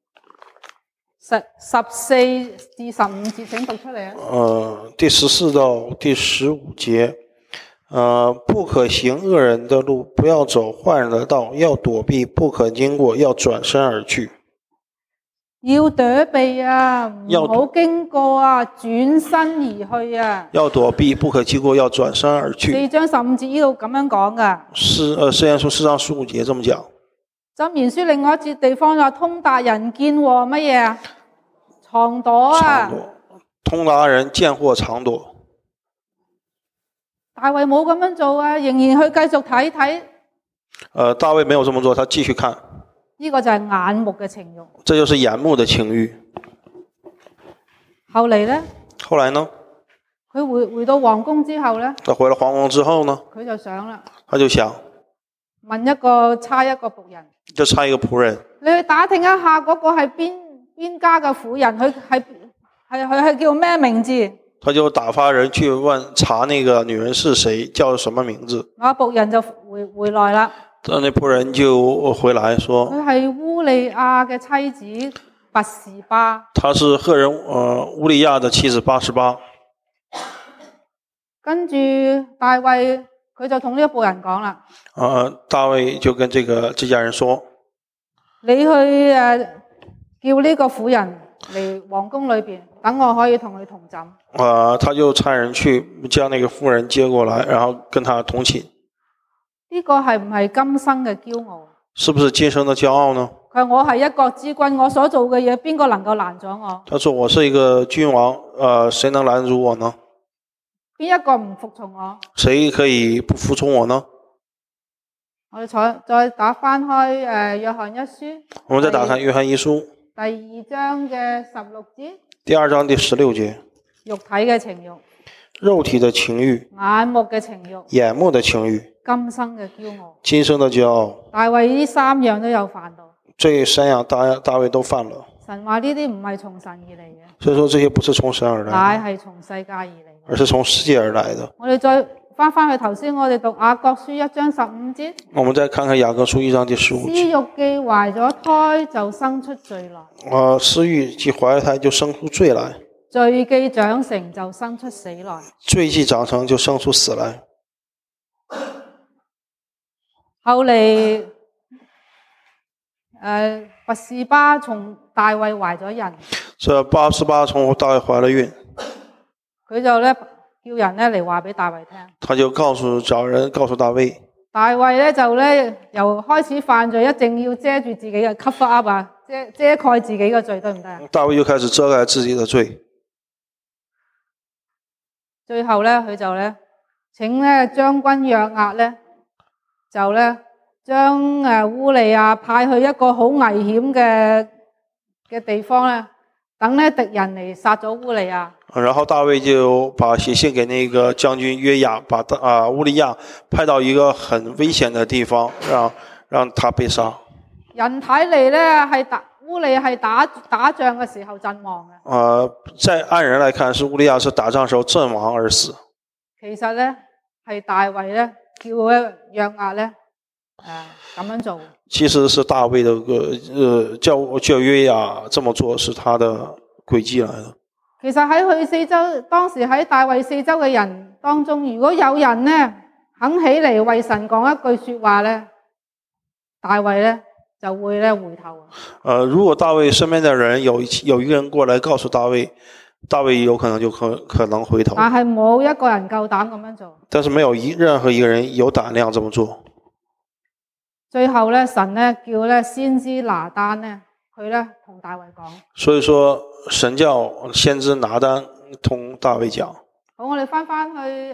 14至15節，請讀出嚟啊。 第14到第15節。不可行惡人的路，不要走壞人的道，要躲避，不可經過，要轉身而去。 要躲避啊，唔好經過啊，轉身而去啊。 要躲避，不可經過，要轉身而去。 4章15節呢度咁樣講噶。 箴言書4章15節這麼講。 箴言書另外一節地方話，通達人見禍乜嘢啊？藏躲啊。 通達人見禍藏躲。 大衛冇咁樣做啊，仍然去繼續睇。 大衛沒有這麼做，他繼續看。 呢個就係眼目嘅情慾。 這就是眼目的情慾。 後嚟呢？ 後來呢？ 佢回到皇宮之後呢？ 他回了皇宮之後呢？ 佢就想啦。 他就想差一個僕人。 就差一個僕人。 你去打聽一下嗰個係邊家嘅婦人，佢係叫咩名字？ 他就打發人去查那個女人是誰，叫什麼名字。 僕人就回來啦。 那僕人就回來說， 佢係烏利亞嘅妻子拔示巴。 他是赫人烏利亞的妻子拔示巴。跟住大衛佢就同呢個僕人講啦。 大衛就跟這家人說， 你去叫呢個婦人嚟皇宮裏邊，等我可以同佢同寢。 他就差人去將那個婦人接過來，然後跟他同寢。 呢個係唔係今生嘅驕傲？ 是不是今生的驕傲呢？ 佢話我係一國之君，我所做嘅嘢，邊個能夠攔咗我？ 他說我是一個君王，誰能攔住我呢？ 邊一個唔服從我？ 誰可以不服從我呢？ 我哋再打翻開約翰一書。 我們再打開約翰一書。 第2章嘅16節。 第2章第16節。 肉體嘅情慾。 肉體的情慾。 眼目嘅情慾。 眼目的情慾。 今生嘅驕傲。 今生的驕傲。 大衛呢3樣都有犯到。 這3樣大衛都犯了。 神話呢啲唔係從神而嚟嘅。 所以說這些不是從神而來。 乃係從世界而嚟。 而是從世界而來的。 我哋再翻去頭先，我哋讀雅各書1章15節。 我們再看看雅各書1章第15節。 私欲既懷咗胎，就生出罪來。 私欲既懷胎，就生出罪來。 罪既長成，就生出死來。 罪既長成，就生出死來。後嚟拔士巴從大衛懷咗孕， 這拔示巴從大衛懷了孕， 佢就咧叫人咧嚟話俾大衛聽。 他就找人告訴大衛。 大衛咧就咧由開始犯罪，一定要遮住自己嘅 cover up 啊，遮蓋自己嘅罪，對唔對啊？ 大衛就開始遮蓋自己的罪。 最後咧，佢就咧請咧將軍約押咧就咧將烏利亞派去一個好危險嘅地方咧，等咧敵人嚟殺咗烏利亞。 然後大衛就寫信給那個將軍約押，把烏利亞派到一個很危險的地方，讓他被殺。 人睇嚟咧係烏利亞係打仗嘅時候陣亡嘅。 在按人來看，是烏利亞是打仗時候陣亡而死。其實咧係大衛咧叫約押咧咁樣做。 其實是大衛的叫約押這麼做，是他的詭計來的。 其實喺佢四周，當時喺大衛四周嘅人當中，如果有人呢肯起嚟為神講一句說話呢，大衛呢就會呢回頭。 如果大衛身邊的人有一個人過來告訴大衛，大衛有可能就可能回頭。 但係冇一個人夠膽咁樣做。 但是沒有任何一個人有膽量這麼做。 最後呢，神呢叫呢先知拿單呢，佢呢同大衛講。 所以說。神叫先知拿單同大衛講。 好，我哋翻去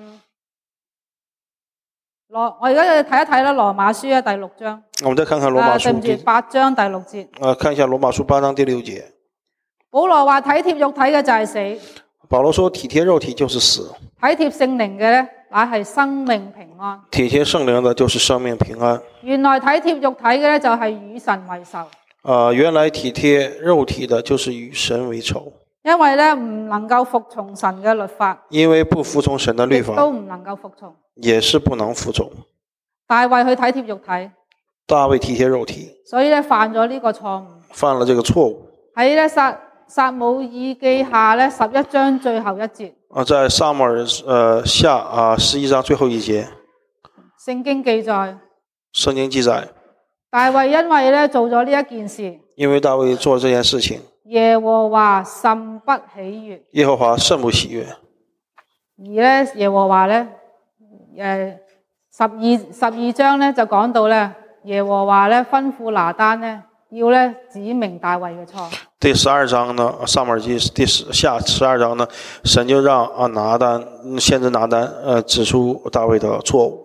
我而家睇一睇啦，羅馬書第6章。我們再看看羅馬書。對唔住，8章第6節。 看一下羅馬書8章第6節。 保羅話體貼肉體嘅就係死。 保羅說體貼肉體就是死。 體貼聖靈嘅咧，乃係生命平安。 體貼聖靈的就是生命平安。 原來體貼肉體嘅咧，就係與神為仇。 原來體貼肉體的就是與神為仇， 因為咧唔能夠服從神嘅律法， 因為不服從神的律法， 都唔能夠服從， 也是不能服從。 大衛去體貼肉體， 大衛體貼肉體， 所以咧犯咗呢個錯誤， 犯了這個錯誤。 喺咧撒母耳記下咧11章最後一節， 在撒母耳下11章最後一節， 聖經記載。大衛因為咧做咗呢一件事， 因為大衛做這件事情， 耶和華甚不喜悅。 耶和華甚不喜悅。 而咧耶和華咧，十二章咧就講到咧，耶和華咧吩咐拿單咧要咧指明大衛嘅錯。 第12章呢，撒母耳記下12章呢，神就讓先知拿單指出大衛的錯誤。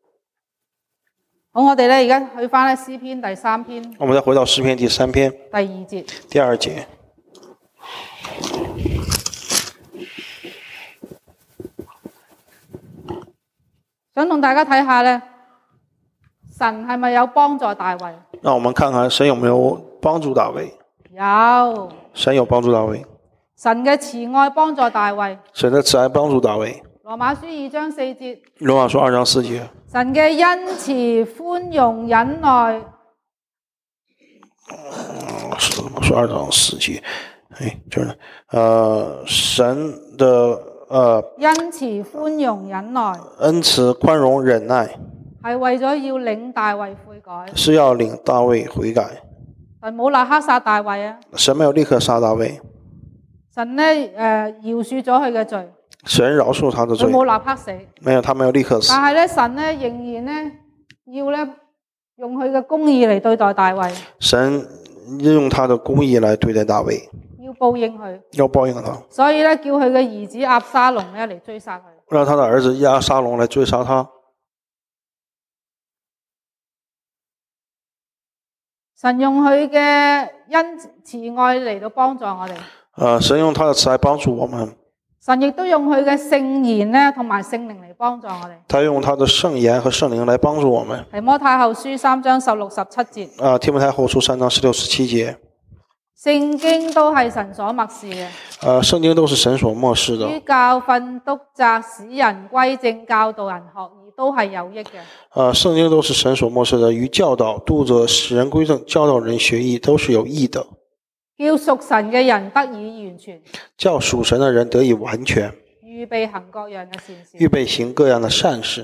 好，我哋咧而家去翻咧詩篇第3篇。 我們再回到詩篇第3篇第2節。 第2節。 想同大家睇下咧，神係咪有幫助大衛？ 讓我們看看神有沒有幫助大衛。 有。 神有幫助大衛。 神嘅慈愛幫助大衛。 神的慈愛幫助大衛。羅馬書 2章4節。 羅馬書2章4節。 神嘅恩慈、寬容、忍耐。 羅馬書2章4節。就是神的恩慈、寬容、忍耐。 恩慈、寬容、忍耐。 係為咗要領大衛悔改。 是要領大衛悔改。 神冇立刻殺大衛啊。 神沒有立刻殺大衛。 神咧饒恕咗佢嘅罪。 神饒恕他的罪。 佢冇立刻死。 沒有，他沒有立刻死。 但係咧，神咧仍然咧要咧用佢嘅公義嚟對待大衛。神用他的公義來對待大衛。 要報應佢。 要報應他。 所以咧，叫佢嘅兒子押沙龍咧嚟追殺佢。 讓他的兒子押沙龍來追殺他。 神用佢嘅恩慈愛嚟到幫助我哋。 神用他的慈愛幫助我們。 神亦都用佢嘅聖言咧，同埋聖靈嚟幫助我哋。他用他的聖言和聖靈來幫助我們。 提摩太後書3章16、17節。 提摩太後書3章16、17節。 聖經都係神所默示嘅。 聖經都是神所默示的。 於教訓、督責、使人歸正、教導人學義，都係有益嘅。 聖經都是神所默示的，於教導、督責、使人歸正、教導人學義，都是有益的。 叫屬神嘅人得以完全。 叫屬神的人得以完全。 預備行各樣嘅善事。 預備行各樣的善事。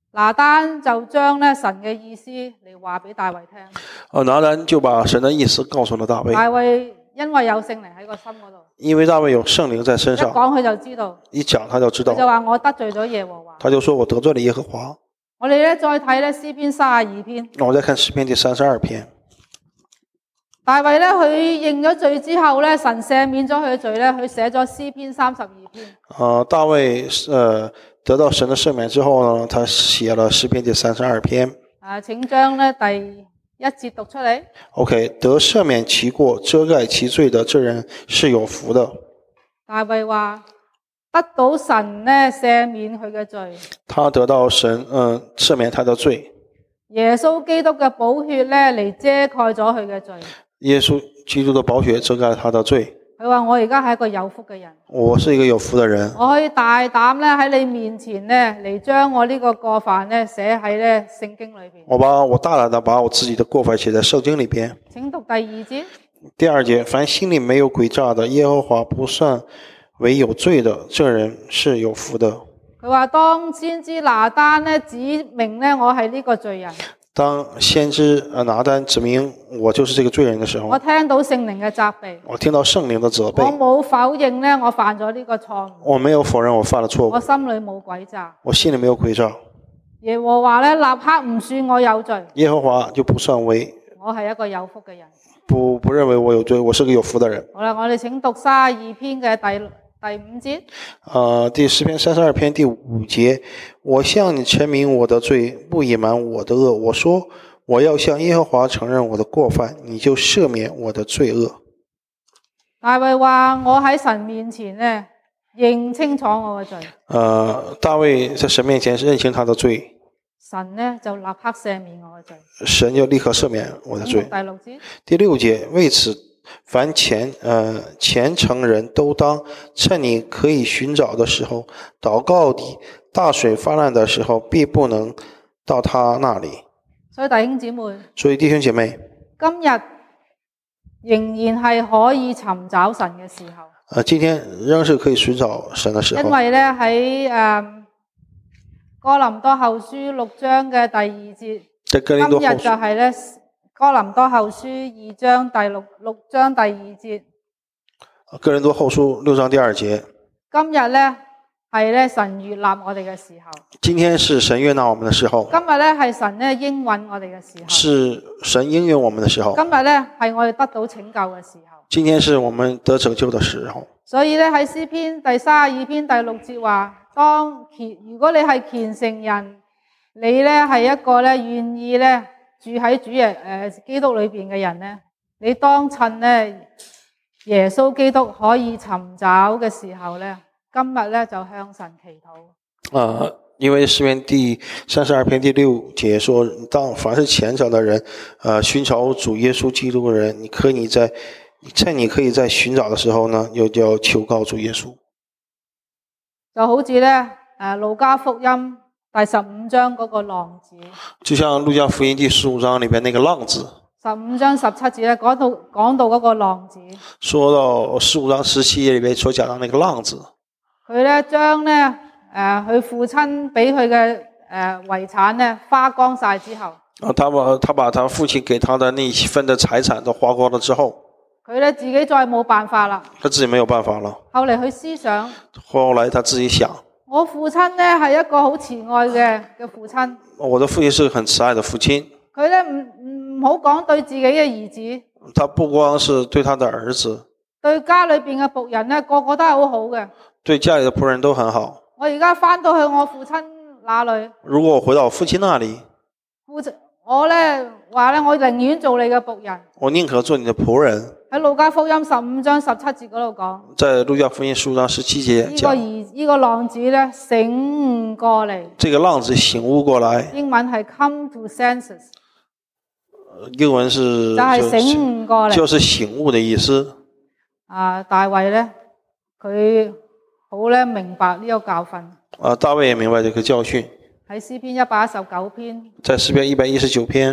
拿單就將咧神嘅意思嚟話俾大衛聽。 拿單就把神的意思告訴了大衛。 大衛因為有聖靈喺個心嗰度， 因為大衛有聖靈在身上， 一講佢就知道， 一講他就知道。 佢就話我得罪咗耶和華。 他就說我得罪了耶和華。 我哋咧再睇咧詩篇32篇。 我再看詩篇第32篇。 大衛咧佢認咗罪之後咧，神赦免咗佢嘅罪咧，佢寫咗詩篇32篇。 大衛得到神的赦免之後呢，他寫了詩篇第32篇。 請將咧第1節讀出嚟。 OK， 得赦免其過、遮蓋其罪的這人是有福的。 大衛話得到神咧赦免佢嘅罪。 他得到神赦免他的罪。 耶穌基督嘅寶血咧嚟遮蓋咗佢嘅罪。 耶穌基督的寶血遮蓋他的罪。 佢話我而家係一個有福嘅人。 我是一個有福的人。 我可以大膽咧喺你面前咧嚟將我呢個過犯咧寫喺咧聖經裏邊。 我大膽地把我自己的過犯寫在聖經裏邊。 請讀第2節。 第2節，凡心裏沒有詭詐的，耶和華不算為有罪的，這人是有福的。 佢話當先知拿單咧指明咧我係呢個罪人。 當先知拿單指明我就是這個罪人的時候， 我聽到聖靈嘅責備， 我聽到聖靈的責備， 我冇否認咧我犯咗呢個錯誤， 我沒有否認我犯了錯誤， 我心裏冇詭詐， 我心裏沒有詭詐。 耶和華咧立刻唔算我有罪， 耶和華就不算為我係一個有福嘅人， 不認為我有罪，我是個有福的人。 好啦，我哋請讀32篇嘅第5節。 第詩篇32篇第5節，我向你陳明我的罪，不隱瞞我的惡。我說我要向耶和華承認我的過犯，你就赦免我的罪惡。 大衛話我喺神面前呢認清楚我嘅罪。 大衛在神面前認清他的罪， 神呢就立刻赦免我嘅罪。 神就立刻赦免我的罪。 第6節。 第6節，為此凡虔誠人都當趁你可以尋找的時候禱告你，大水泛濫的時候必不能到他那裡。 所以弟兄姊妹， 今日仍然係可以尋找神嘅時候。 今天仍是可以尋找神的時候。 因為咧喺哥林多後書6章嘅第2節，今日就係咧哥林多後書2章6章第2節。 哥林多後書6章第2節。 今日咧係咧神悅納我哋嘅時候。 今天是神悅納我們的時候。 今日咧係神咧應允我哋嘅時候。 是神應允我們的時候。 今日咧係我哋得到拯救嘅時候。 今天是我們得拯救的時候。 所以咧喺詩篇第32篇第6節話，如果你係虔誠人，你咧係一個咧願意咧住喺主基督裏邊嘅人咧，你當趁咧耶穌基督可以尋找嘅時候咧，今日咧就向神祈禱。 因為詩篇第32篇第6節說，當凡是虔誠的人，尋找主耶穌基督的人，趁你可以在尋找的時候呢，又要求告主耶穌。 就好似咧路加福音第15章嗰個浪子， 就像路加福音第15章裏邊那個浪子。 15章17節咧講到嗰個浪子， 說到15章17節裏邊所講到那個浪子， 佢咧將咧佢父親俾佢嘅遺產咧花光晒之後， 他把他父親給他的那一份的財產都花光了之後， 佢咧自己再冇辦法啦， 他自己沒有辦法了。 後嚟佢思想， 後來他自己想， 我父親咧係一個好慈愛嘅父親， 我的父親是個很慈愛的父親。 佢咧唔好講對自己嘅兒子， 他不光是對他的兒子， 對家裏邊嘅僕人咧個個都係好好嘅， 對家裏的僕人都很好。 我而家翻到去我父親那裏， 如果我回到我父親那裏， 我咧話咧，我寧願做你嘅僕人， 我寧可做你的僕人。 喺路加福音15章17節嗰度講， 在路加福音15章17節講， 呢個浪子咧醒悟過嚟， 這個浪子醒悟過來， 英文係 come to senses， 英文是就係醒悟過嚟， 就是醒悟的意思。 大衛咧佢好咧明白呢個教訓。 大衛也明白這個教訓。 喺詩篇119篇， 在詩篇119篇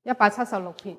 176節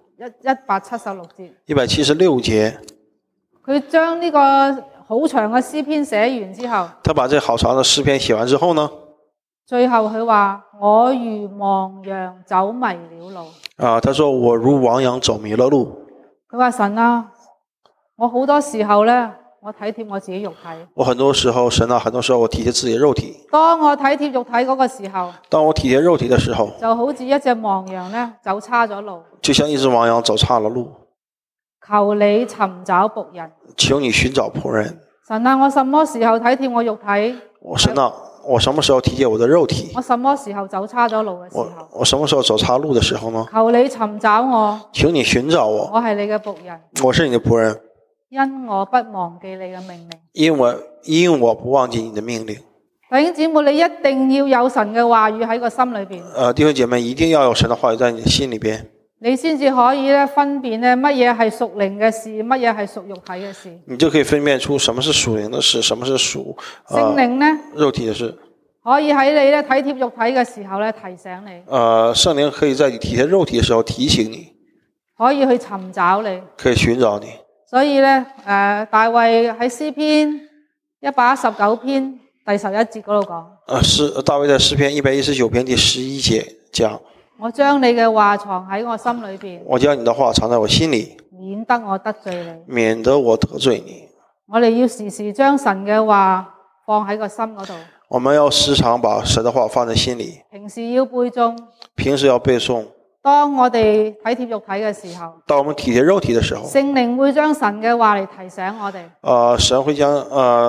176節， 佢將呢個好長嘅詩篇寫完之後， 他把這好長的詩篇寫完之後呢， 最後佢話：我如亡羊走迷了路。 他說我如亡羊走迷了路。 佢話神啊，我好多時候呢，我體貼我自己肉體。 我很多時候，神啊，很多時候我體貼自己的肉體。 當我體貼肉體嗰個時候， 當我體貼肉體的時候， 就好似一隻亡羊呢，走差咗路。 就像一隻亡羊走差了路。 求你尋找僕人。 求你尋找僕人。 神啊，我什麼時候體貼我肉體？ 神啊，我什麼時候體貼我的肉體？ 我什麼時候走差咗路嘅時候？ 我什麼時候走差路的時候呢？ 求你尋找我。 求你尋找我。 我係你嘅僕人。 我是你的僕人。 因我不忘記你嘅命令。 因我不忘記你的命令。 弟兄姊妹，你一定要有神嘅話語喺個心裏邊。 弟兄姐妹，一定要有神的話語在你的心裏邊。 你先至可以咧分辨咧乜嘢係屬靈嘅事，乜嘢係屬肉體嘅事。 你就可以分辨出什麼是屬靈的事，什麼是屬聖靈呢肉體的事。 可以喺你咧體貼肉體嘅時候咧提醒你。 聖靈可以在你體貼肉體嘅時候提醒你。 可以去尋找你。 可以尋找你。 所以咧大衛喺詩篇119篇第11節嗰度講。 大衛在詩篇119篇第11節講。 我將你嘅話藏喺我心裏邊。 我將你的話藏在我心裏， 免得我得罪你。 免得我得罪你。 我哋要時時將神嘅話放喺個心嗰度。 我們要時常把神的話放在心裏。 平時要背誦。 平時要背誦。 當我哋體貼肉體嘅時候。 當我們體貼肉體的時候。 聖靈會將神嘅話嚟提醒我哋。 神會將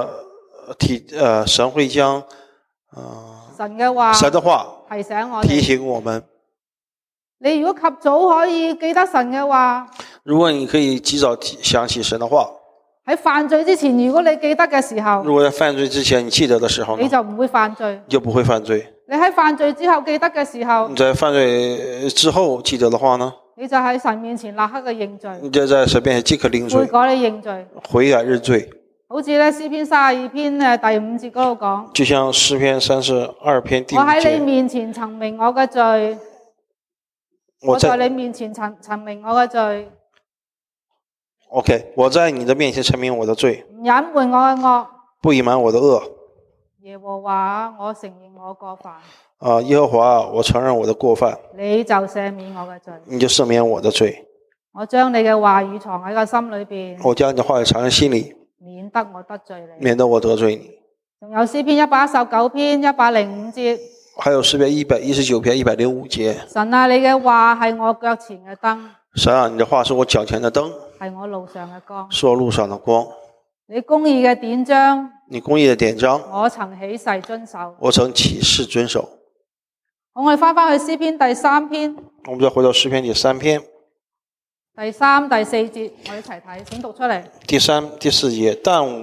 神嘅話提醒我哋。 提醒我們。 你如果及早可以記得神嘅話， 如果你可以及早想起神的話， 喺犯罪之前，如果你記得嘅時候， 如果在犯罪之前你記得的時候， 你就唔會犯罪， 你就不會犯罪。 你喺犯罪之後記得嘅時候， 你在犯罪之後記得的話呢， 你就喺神面前立刻嘅認罪， 你就在神面前即刻認罪， 悔改你認罪， 悔改認罪。 好似咧詩篇32篇第5節嗰度講， 就像詩篇32篇第5節， 我喺你面前陳明我嘅罪。我在你面前陳明我嘅罪。 OK， 我在你的面前陳明我的罪。 唔隱瞞我嘅惡。 不隱瞞我的惡。 耶和華，我承認我過犯。 耶和華，我承認我的過犯。 你就赦免我嘅罪。 你就赦免我的罪。 我將你嘅話語藏喺個心裏邊。 我將你的話語藏喺心裏。 免得我得罪你。 免得我得罪你。 仲有詩篇119篇105節。 還有詩篇119篇105節。 神啊，你嘅話係我腳前嘅燈。 神啊，你的話是我腳前的燈， 係我路上嘅光。 是我路上的光。 你公義嘅典章。 你公義的典章。 我曾起誓遵守。 我曾起誓遵守。 我哋翻返去詩篇第3篇。 我們再回到詩篇第3篇。 第3、第4節，我哋一齊睇，請讀出嚟。 第3、第4節，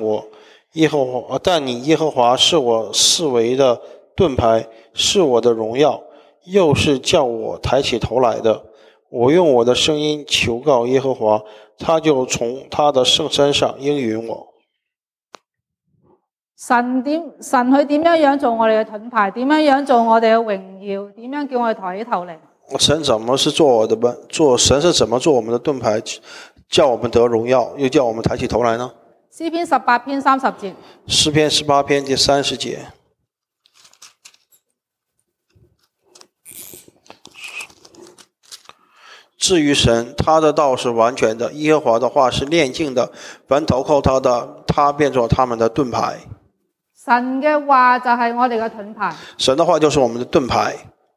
但你耶和華是我四圍的盾牌，是我的榮耀，又是叫我抬起頭來的。我用我的聲音求告耶和華，他就從他的聖山上應允我。 神佢點樣做我哋嘅盾牌？點樣做我哋嘅榮耀？點樣叫我哋抬起頭嚟？ 神怎麼是神是怎麼做我們的盾牌，叫我們得榮耀，又叫我們抬起頭來呢？ 詩篇18篇30節。 詩篇18篇第30節。至於神，他的道是完全的，耶和華的話是煉淨的，凡投靠他的，他便作他們的盾牌。 神嘅話就係我哋嘅盾牌。 神的話就是我們的盾牌。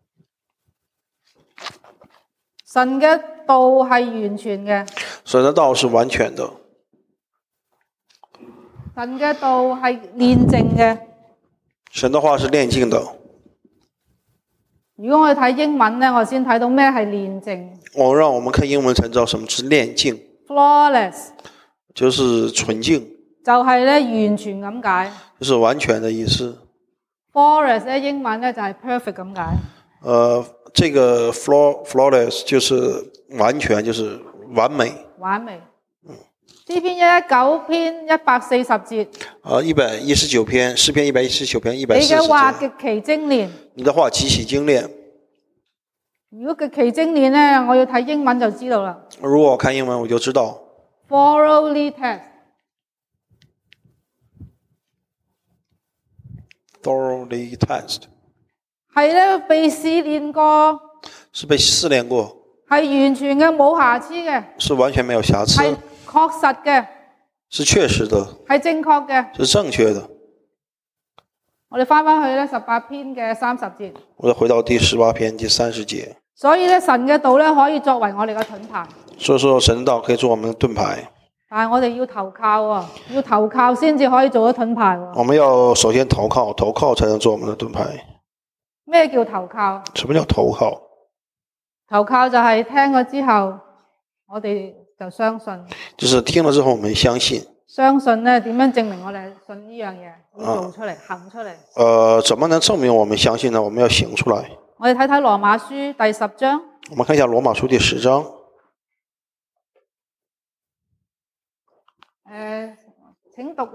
神嘅道係完全嘅。 神的道是完全的。 神嘅道係煉淨嘅。 神的話是煉淨的。 如果我哋睇英文呢，我先睇到咩係煉淨。 讓我們看英文才知道什麼是煉淨。 Flawless 就是純淨。 就係咧完全咁解。 就是完全的意思。 Flawless 咧英文咧就係 perfect 咁解。 這個 flawless 就是完全，就是完美。 完美。詩篇119篇140節。 119篇，詩篇119篇140節。 你嘅話極其精煉。 你的話極其精煉。 如果極其精煉咧，我要睇英文就知道啦。 如果我看英文，我就知道。 Thoroughly test。 Thoroughly test。 係咧被試煉過， 是被試煉過， 係完全嘅冇瑕疵嘅， 是完全沒有瑕疵， 係確實嘅， 是確實的， 係正確嘅。 是正確的。 我哋翻去咧18篇嘅30節。 我哋回到第18篇第30節。 所以咧，神嘅道咧可以作為我哋嘅盾牌。 所以說神的道可以做我們的盾牌。 但係我哋要投靠啊，要投靠先至可以做到盾牌。 我們要首先投靠，投靠才能做我們的盾牌。 咩叫投靠？ 什麼叫投靠？ 投靠就係聽咗之後，我哋就相信。 就是聽了之後，我們相信。 相信咧，點樣證明我哋信呢樣嘢？要做出嚟，行出嚟。 怎麼能證明我們相信呢？我們要行出來。 我哋睇睇羅馬書第10章。 我們看一下羅馬書第10章。 請讀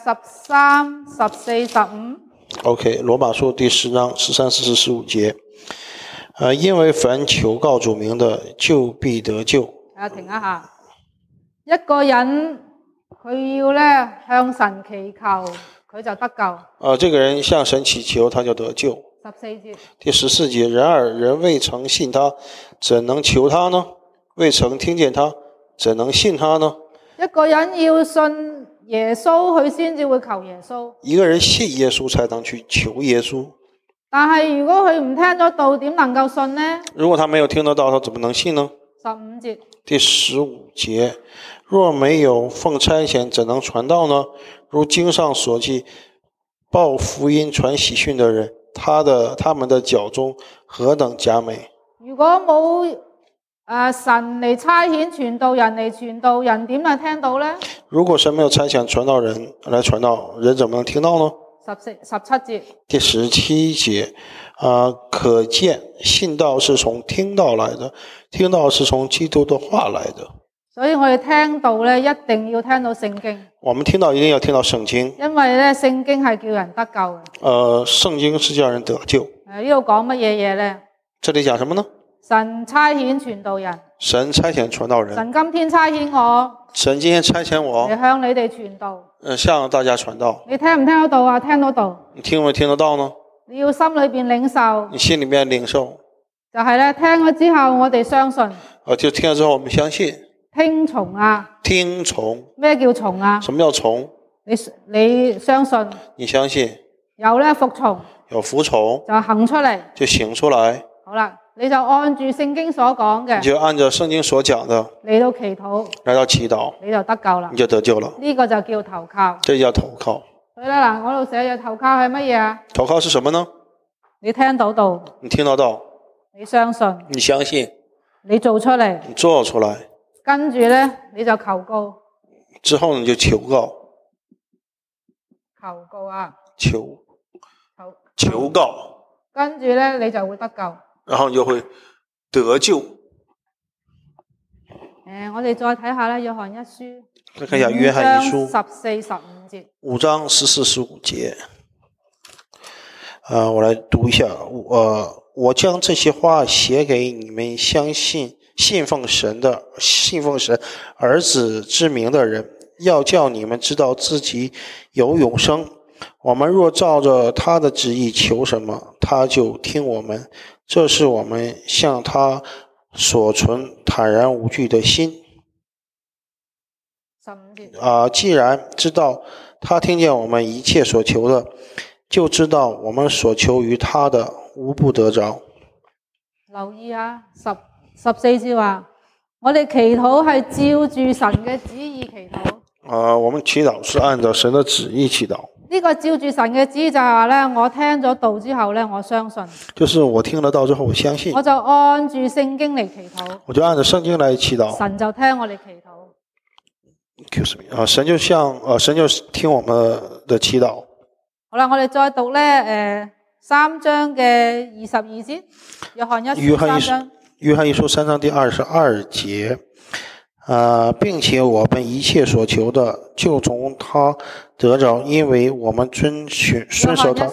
13、14、15。 OK， 羅馬書第10章13、14、15節。因為凡求告主名的，就必得救。 停一下，一個人佢要咧向神祈求，佢就得救。 這個人向神祈求，他就得救。 14節。 第14節，然而人未曾信他，怎能求他呢？未曾聽見他，怎能信他呢？ 一個人要信耶穌，佢先至會求耶穌。 一個人信耶穌，才能去求耶穌。 但係如果佢唔聽咗道，點能夠信呢？ 如果他沒有聽得到，他怎麼能信呢 ？15節。 第15節，若沒有奉差遣，怎能傳道呢？如經上所記，報福音傳喜訊的人，他們的腳蹤何等佳美。 如果冇神嚟差遣傳道人嚟傳道，人點能聽到呢？ 如果神沒有差遣傳道人來傳道，人怎麼能聽到呢 ？17節。 第17節，可見信道是從聽道來的，聽道是從基督的話來的。 所以我哋聽道咧，一定要聽到聖經。 我們聽到一定要聽到聖經， 因為咧聖經係叫人得救嘅。 聖經是叫人得救。 呢度講乜嘢嘢咧？ 這裏講什麼呢？ 神差遣傳道人。 神差遣傳道人。 神今天差遣我。 神今天差遣我。 嚟向你哋傳道。 向大家傳道。 你聽唔聽得到啊？聽得到。 你聽唔聽得到呢？ 你要心裏邊領受。 你心裏面領受。 就係咧，聽咗之後我哋相信。 就聽咗之後我們相信。 聽從啊。 聽從。 咩叫從啊？ 什麼叫從？ 你相信。 你相信。 有咧服從。 有服從。 就行出嚟。 就行出來。 好啦，你就按住聖經所講嘅。 你就按照聖經所講的。 嚟到祈禱。 來到祈禱。 你就得救啦。 你就得救了。 呢個就叫投靠。 這叫投靠。 所以咧嗱，我度寫嘅投靠係乜嘢啊？ 投靠是什麼呢？ 你聽到道。 你聽得到。 你相信。 你相信。 你做出嚟。 你做出來。 跟住咧，你就求告。 之後你就求告。 求告啊。 求告。 跟住咧，你就會得救。 然後你就會得救。 我哋再睇下咧，約翰一書。 再看一下約翰一書。 14、15節。 5章14、15節。我來讀一下。我將這些話寫給你們相信信奉神兒子之名的人，要叫你們知道自己有永生。我們若照着他的旨意求什麼，他就聽我們。這是我們向他所存坦然無懼的心。 15節。 既然知道他聽見我們一切所求的，就知道我們所求於他的無不得着。 留意啊，14節話，我哋祈禱係照住神嘅旨意祈禱。 我們祈禱是按照神的旨意祈禱。 呢個照住神嘅旨意就係話咧，我聽咗道之後咧，我相信。 就是我聽了道之後，我相信。 我就按住聖經嚟祈禱。 我就按照聖經來祈禱。 神就聽我哋祈禱。 神就聽我們的祈禱。 好啦，我哋再讀咧，3章嘅22節，約翰一書3章。 約翰一書3章第22節。並且我們一切所求的，就從他得着，因為我們遵守他。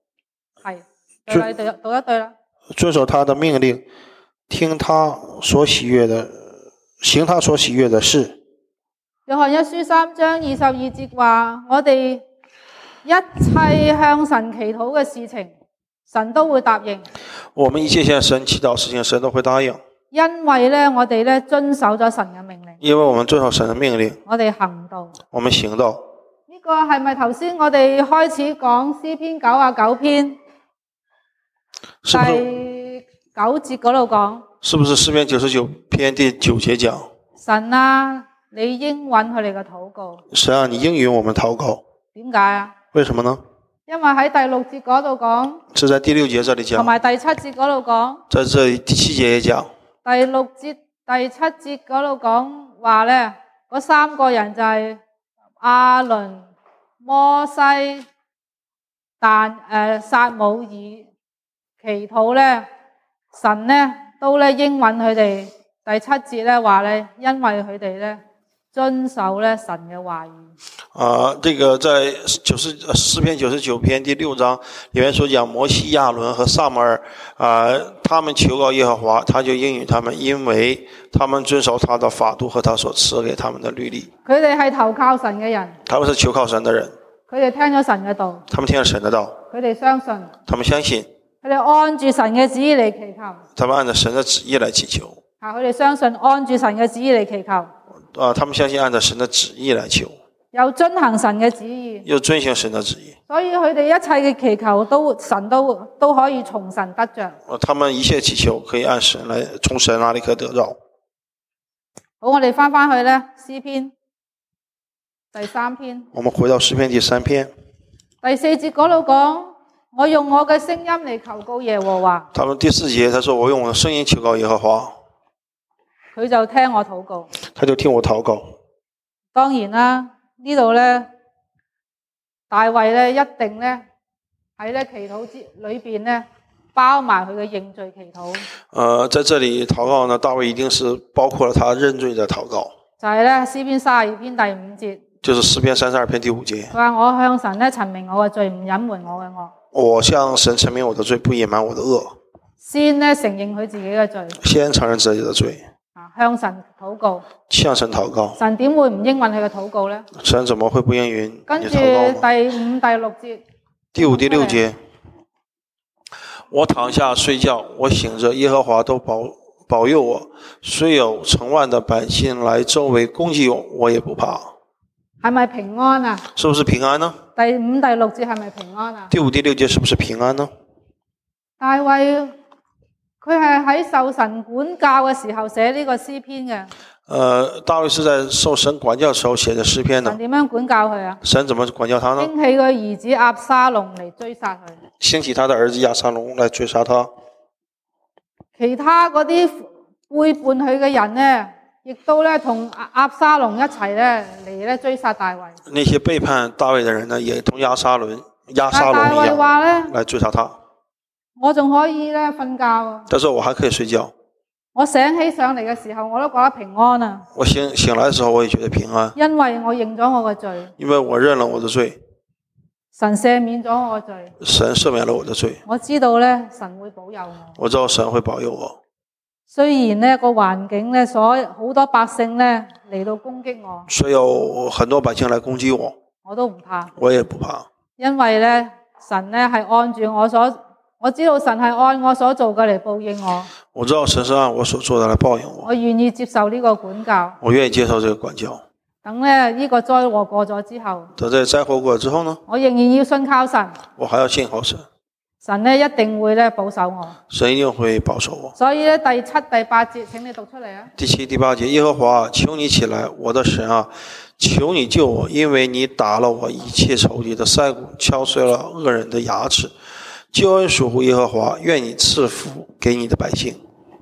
係，讀一對啦。 遵守他的命令，聽他所喜悅的，行他所喜悅的事。 約翰一書3章22節話，我哋一切向神祈禱嘅事情， 神都會答應， 我們一切向神祈禱事情，神都會答應， 因為咧我哋咧遵守咗神嘅命令， 因為我們遵守神的命令， 我哋行道。 我們行道。 呢個係咪頭先我哋開始講詩篇99篇是不是第9節嗰度講？ 是不是詩篇99篇第9節講？ 神啊，你應允佢哋嘅禱告。 神啊，你應允我們禱告。 點解啊？ 為什麼呢？ 因為喺第6節嗰度講， 是在第6節這裡講， 同埋第7節嗰度講， 在這裡第7節也講。 第6節、第7節嗰度講話咧，嗰3個人就係亞倫、摩西、撒母耳祈禱咧，神咧都咧應允佢哋。第7節咧話咧，因為佢哋咧遵守咧神嘅話語。 這個在詩篇99篇第6章裡面所講，摩西、亞倫和撒母耳，他們求告耶和華，他就應允他們，因為他們遵守他的法度和他所賜給他們的律例。 佢哋係投靠神嘅人， 他們是求靠神的人， 佢哋聽咗神嘅道， 他們聽了神的道， 佢哋相信， 他們相信， 佢哋按住神嘅旨意嚟祈求， 他們按照神的旨意來祈求。 佢哋相信按住神嘅旨意嚟祈求， 他們相信按照神的旨意來求， 又遵行神嘅旨意， 又遵行神的旨意， 所以佢哋一切嘅祈求神都可以從神得着。 他們一切祈求可以按神來，從神那裡可得着。 好，我哋翻去咧詩篇第3篇， 我們回到詩篇第3篇第4節嗰度講，我用我嘅聲音嚟求告耶和華。 他們第4節他說，我用我的聲音求告耶和華， 佢就聽我禱告， 他就聽我禱告。 當然啦，呢度咧大衛咧一定咧喺咧祈禱之裏邊咧包埋佢嘅認罪祈禱。 在這裡禱告呢，大衛一定是包括了他認罪的禱告。 就係咧詩篇32篇第5節， 就是詩篇32篇第5節。 佢話我向神咧陳明我嘅罪，唔隱瞞我嘅惡。 我向神陳明我的罪，不隱瞞我的惡。 先咧承認佢自己嘅罪， 先承認自己的罪。 向神禱告， 向神禱告。 神點會唔應允佢嘅禱告呢？ 神怎麼會不應允你跟住禱告呢？ 第5、第6節， 第5、第6節，我躺下睡覺，我醒着，耶和華都保佑我。雖有成萬的百姓來周圍攻擊我，我也不怕。 係咪平安啊？ 是不是平安呢？ 第5、第6節係咪平安啊？ 第5、第6節是不是平安呢？ 大衛佢係喺受神管教嘅時候寫呢個詩篇嘅。 大衛是在受神管教的時候寫的詩篇的。 神點樣管教佢啊？ 神怎麼管教他呢？ 興起佢兒子押沙龍嚟追殺佢。 興起他的兒子押沙龍來追殺他。 其他嗰啲背叛佢嘅人呢，亦都咧同押沙龍一齊咧嚟咧追殺大衛。 那些背叛大衛的人呢，也同押沙龍一樣來追殺他。 我仲可以咧瞓覺， 但是我還可以睡覺。 我醒起上嚟嘅時候，我都覺得平安啊。 我醒來的時候，我也覺得平安， 因為我認咗我嘅罪。 因為我認了我的罪， 神赦免咗我嘅罪。 神赦免了我的罪。 我知道咧，神會保佑我。 我知道神會保佑我。 雖然呢個環境咧，好多百姓咧嚟到攻擊我， 雖有很多百姓來攻擊我， 我都唔怕。 我也不怕， 因為咧神咧係按住我知道神係按我所做嘅嚟報應我。 我知道神是按我所做的來報應我。 我願意接受呢個管教。 我願意接受這個管教。 等咧呢個災禍過咗之後， 等這災禍過咗之後呢？ 我仍然要信靠神。 我還要信靠神。 神咧一定會咧保守我。 神一定會保守我。 所以咧第7、第8節，請你讀出嚟啊。 第7、第8節，耶和華，求你起來，我的神啊，求你救我，因為你打了我一切仇敵的腮骨，敲碎了惡人的牙齒。救恩屬乎耶和華，願你賜福給你的百姓。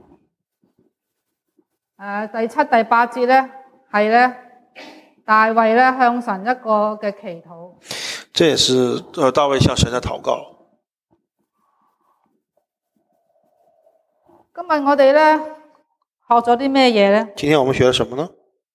第7、第8節咧係咧大衛咧向神一個嘅祈禱。 這也是大衛向神的禱告。 今日我哋咧學咗啲咩嘢咧？ 今天我們學了什麼呢？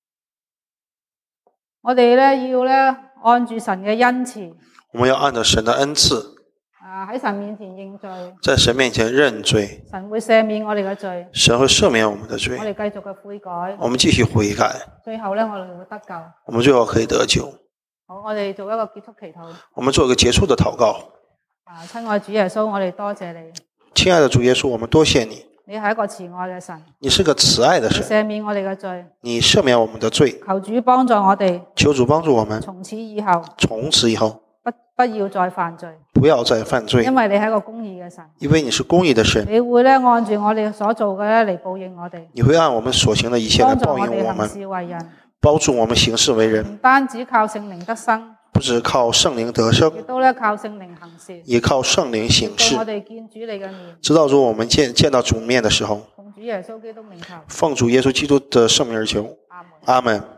我哋咧要咧按住神嘅恩慈。 我們要按照神的恩賜。 喺神面前認罪， 在神面前認罪， 神會赦免我哋嘅罪， 神會赦免我們的罪， 我哋繼續嘅悔改， 我們繼續悔改， 最後咧我哋會得救， 我們最後可以得救。 好，我哋做一個結束祈禱， 我們做一個結束的禱告。 親愛主耶穌，我哋多謝你。 親愛的主耶穌，我們多謝你。 你係一個慈愛嘅神， 你是個慈愛的你神， 赦免我哋嘅罪， 你赦免我們的罪。 求主幫助我哋， 求主幫助我們， 從此以後從此以後不要再犯罪， 不要再犯罪， 因為你係一個公義嘅神， 因為你是公義的神。 你會咧按住我哋所做嘅咧嚟報應我哋， 你會按我們所行的一切來幫助我報應我哋行事們， 為人， 幫助我們行事為人， 唔單止靠聖靈得生， 不只靠聖靈得生， 亦都咧靠聖靈行事， 也靠聖靈行事到我。哋見主你嘅面， 直到說我們見到主面的時候， 奉主耶穌基督名求， 奉主耶穌基督的聖名而求， 阿門。 阿門。